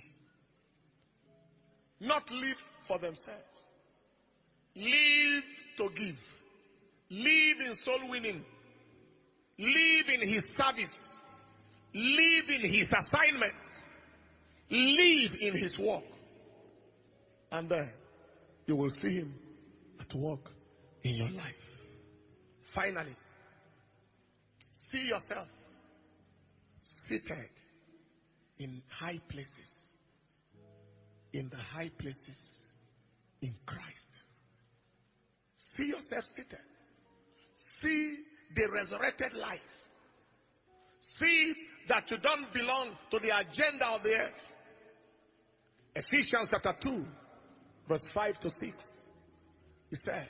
Not live for themselves. Live to give. Live in soul winning. Live in his service. Live in his assignment. Live in his work. And then you will see him at work in your life. Finally, see yourself seated in high places. In the high places in Christ. See yourself seated. See the resurrected life. See that you don't belong to the agenda of the earth. Ephesians chapter 2, verse 5 to 6. He said,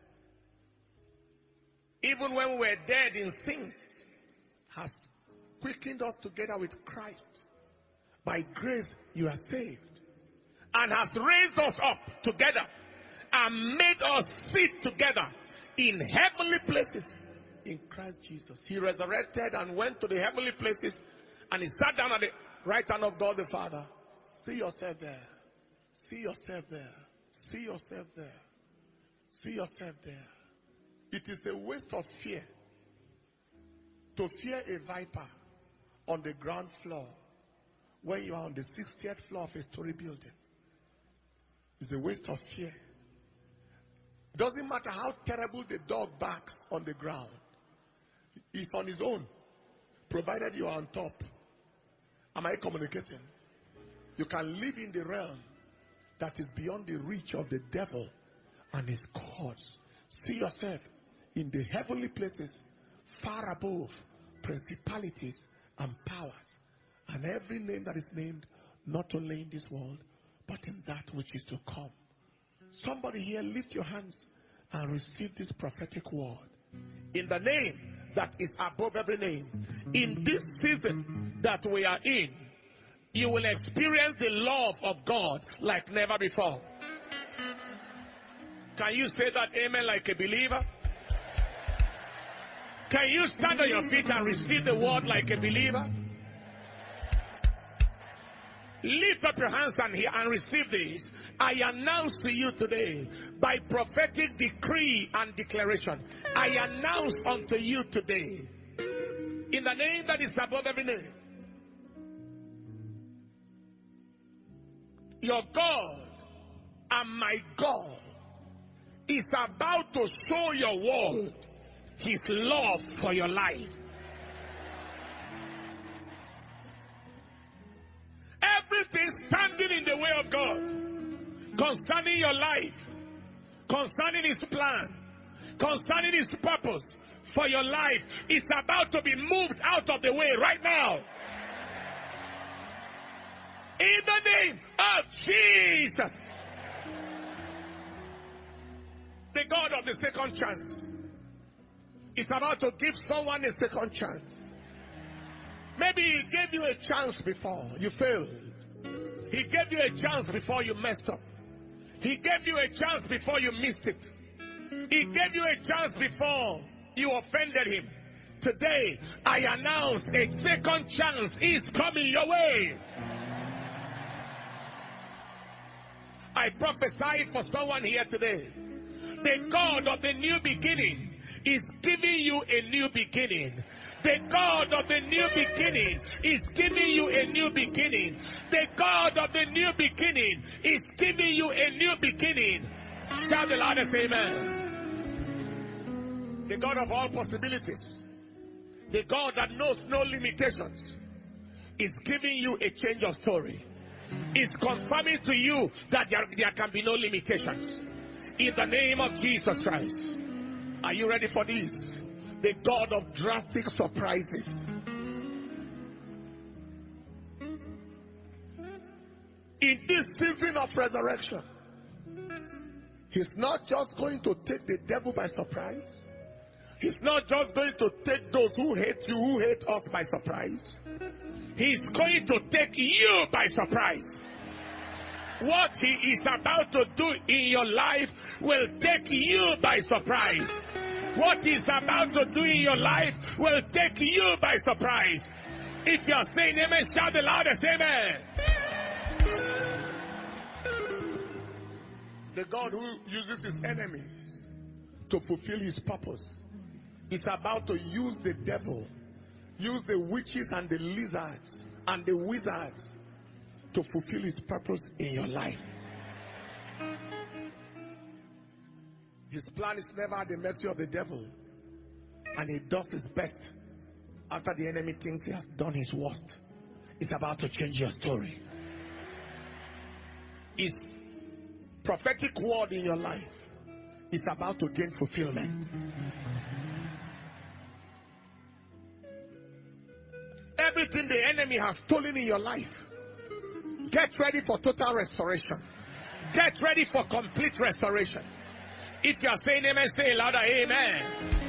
even when we were dead in sins, has quickened us together with Christ. By grace you are saved. And has raised us up together and made us sit together in heavenly places in Christ Jesus. He resurrected and went to the heavenly places And he sat down at the right hand of God the Father. See yourself there. See yourself there. See yourself there. See yourself there. It is a waste of fear to fear a viper on the ground floor when you are on the 60th floor of a story building. It's a waste of fear. It doesn't matter how terrible the dog barks on the ground. He's on his own, provided you are on top. Am I communicating? You can live in the realm that is beyond the reach of the devil and his courts. See yourself in the heavenly places, far above principalities and powers, and every name that is named, not only in this world, but in that which is to come. Somebody here, lift your hands and receive this prophetic word. In the name that is above every name, in this season that we are in, you will experience the love of God like never before. Can you say that amen like a believer? Can you stand on your feet and receive the word like a believer? Lift up your hands and receive this. I announce to you today, by prophetic decree and declaration, I announce unto you today, in the name that is above every name, your God and my God is about to show your world his love for your life. Everything standing in the way of God concerning your life, concerning his plan, concerning his purpose for your life is about to be moved out of the way right now. In the name of Jesus. The God of the second chance is about to give someone a second chance. Maybe he gave you a chance before you failed. He gave you a chance before you messed up. He gave you a chance before you missed it. He gave you a chance before you offended him. Today, I announce a second chance is coming your way. I prophesy for someone here today. The God of the new beginning is giving you a new beginning. The God of the new beginning is giving you a new beginning. The God of the new beginning is giving you a new beginning. Shout the loudest amen. The God of all possibilities, the God that knows no limitations, is giving you a change of story. Is confirming to you that there can be no limitations. In the name of Jesus Christ. Are you ready for this? The God of drastic surprises. In this season of resurrection, he's not just going to take the devil by surprise. He's not just going to take those who hate you, who hate us by surprise. He's going to take you by surprise. What he is about to do in your life will take you by surprise. What he's about to do in your life will take you by surprise. If you're saying amen, shout the loudest amen. The God who uses his enemies to fulfill his purpose is about to use the devil, use the witches and the lizards and the wizards to fulfill his purpose in your life. His plan is never at the mercy of the devil, and he does his best after the enemy thinks he has done his worst. It's about to change your story. His prophetic word in your life is about to gain fulfillment. Everything the enemy has stolen in your life, get ready for total restoration. Get ready for complete restoration. If you are saying amen, say louder, amen.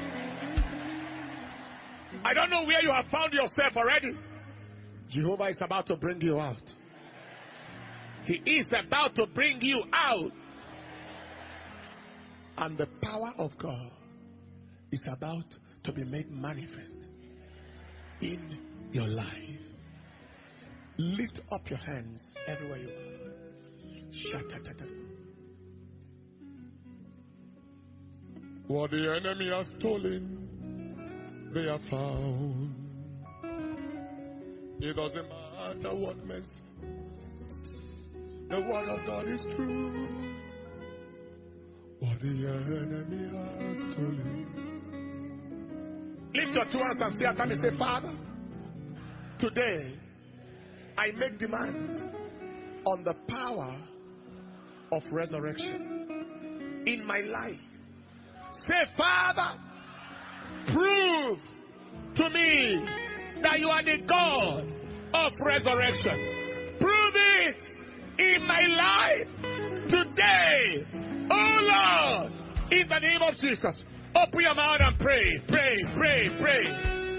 I don't know where you have found yourself already. Jehovah is about to bring you out. He is about to bring you out. And the power of God is about to be made manifest in your life. Lift up your hands everywhere you are. What the enemy has stolen, they are found. It doesn't matter what men say. The word of God is true. What the enemy has stolen. Lift your two hands and stay at time and say, Father, today I make demand on the power of resurrection in my life. Say, Father, prove to me that you are the God of resurrection. Prove it in my life today. Oh Lord, in the name of Jesus, open your mouth and pray, pray, pray, pray.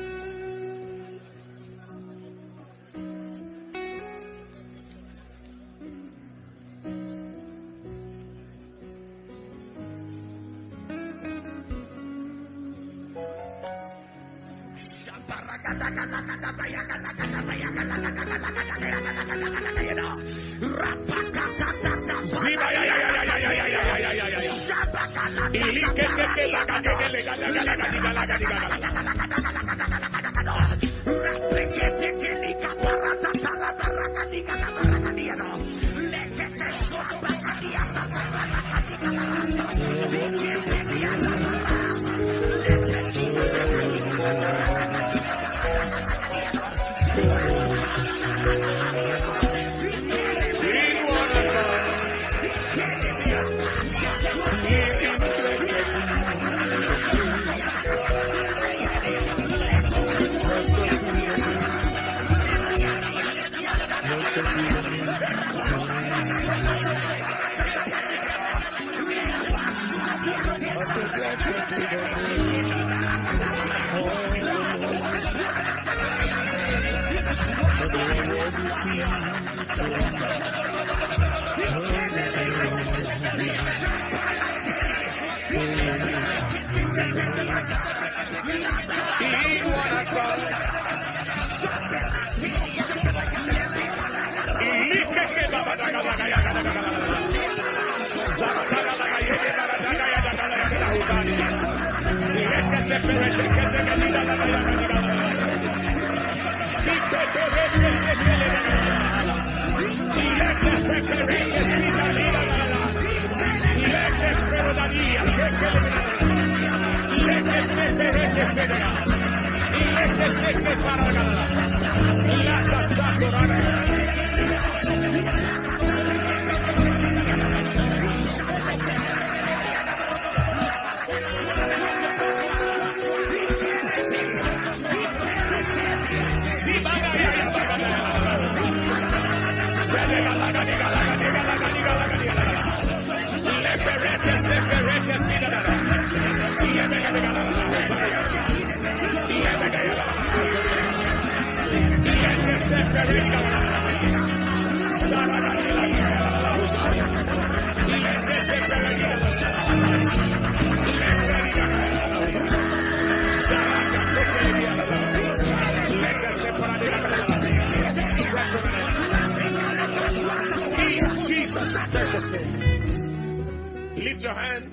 Lift your hands,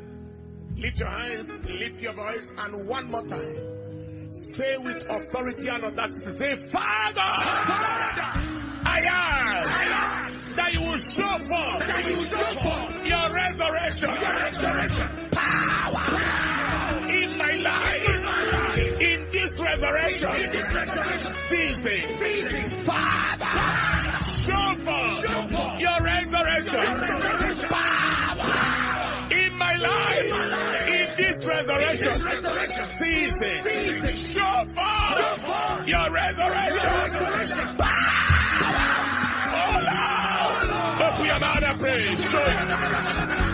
lift your hands, lift your voice, and one more time, say with authority and audacity, say, Father, I ask that you will show forth your resurrection power in my life, in this resurrection season. Father, show forth your resurrection power in my life, in this resurrection season. Show forth your resurrection power. Oh Lord, open your mouth and pray. Show it.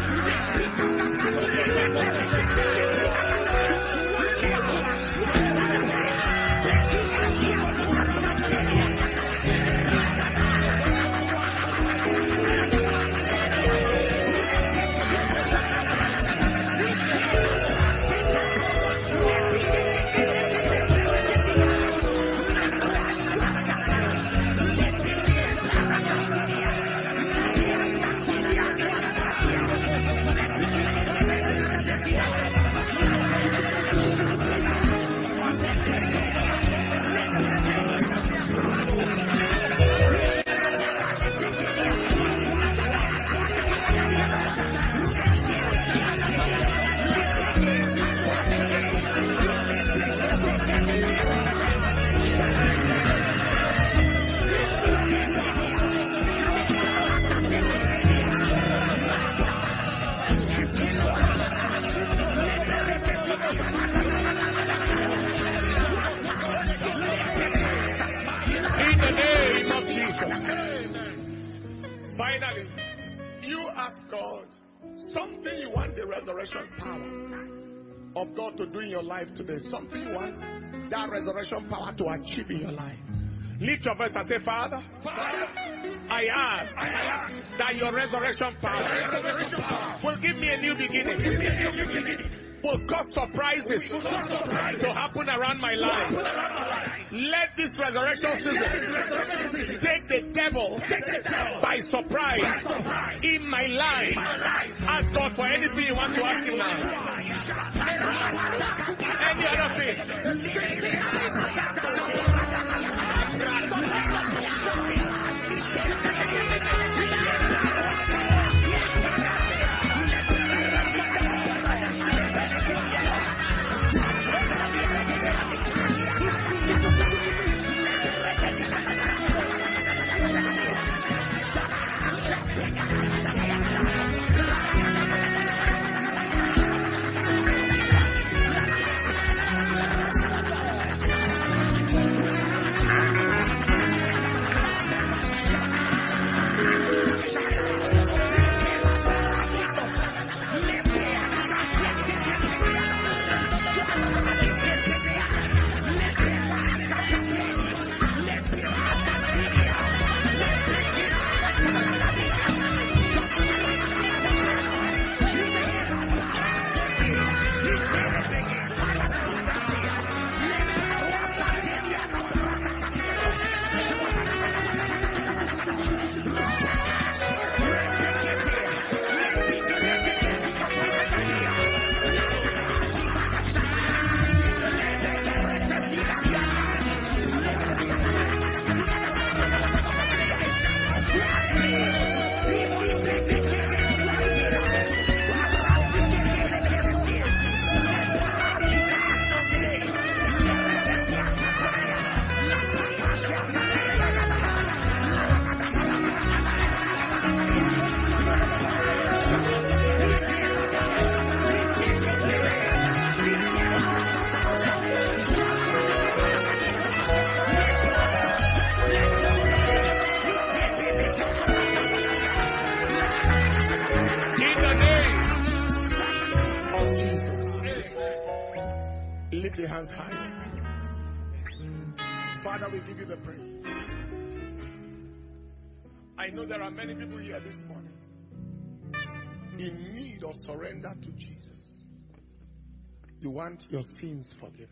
Finally, you ask God something you want the resurrection power of God to do in your life today. Something you want that resurrection power to achieve in your life. Lift your voice and say, Father, I ask that your resurrection power will give me a new beginning. Will cause surprises to happen around my life. Let this resurrection season take the devil by surprise in my life. Ask God for anything you want to ask him now. Any other thing. Lift your hands high. Father, we give you the praise. I know there are many people here this morning in need of surrender to Jesus. You want your sins forgiven.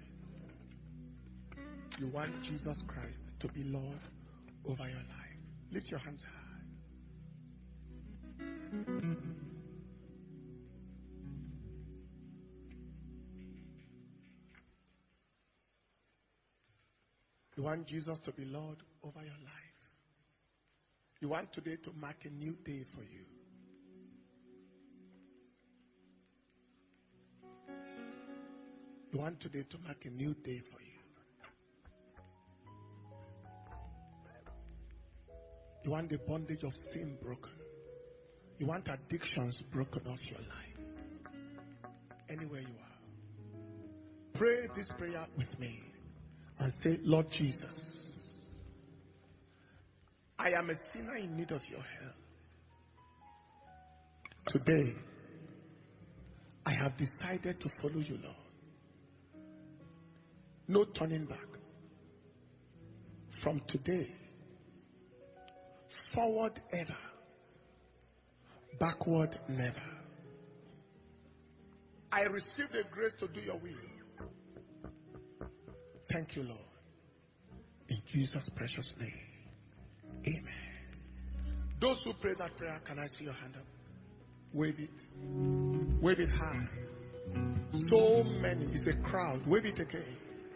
You want Jesus Christ to be Lord over your life. Lift your hands high. You want Jesus to be Lord over your life. You want today to mark a new day for you. You want today to mark a new day for you. You want the bondage of sin broken. You want addictions broken off your life. Anywhere you are. Pray this prayer with me and say, Lord Jesus, I am a sinner in need of your help. Today, I have decided to follow you, Lord. No turning back. From today, forward ever, backward never. I receive the grace to do your will. Thank you, Lord. In Jesus' precious name. Amen. Those who pray that prayer, can I see your hand up? Wave it. Wave it high. So many. It's a crowd. Wave it again.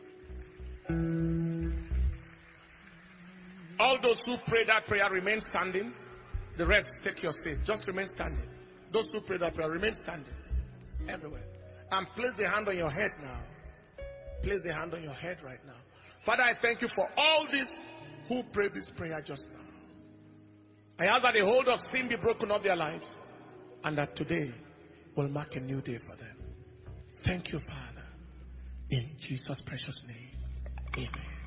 All those who pray that prayer, remain standing. The rest, take your seat. Just remain standing. Those who pray that prayer, remain standing. Everywhere. And place the hand on your head now. Place the hand on your head right now. Father, I thank you for all these who prayed this prayer just now. I ask that the hold of sin be broken off their lives, and that today will mark a new day for them. Thank you, Father. In Jesus' precious name. Amen.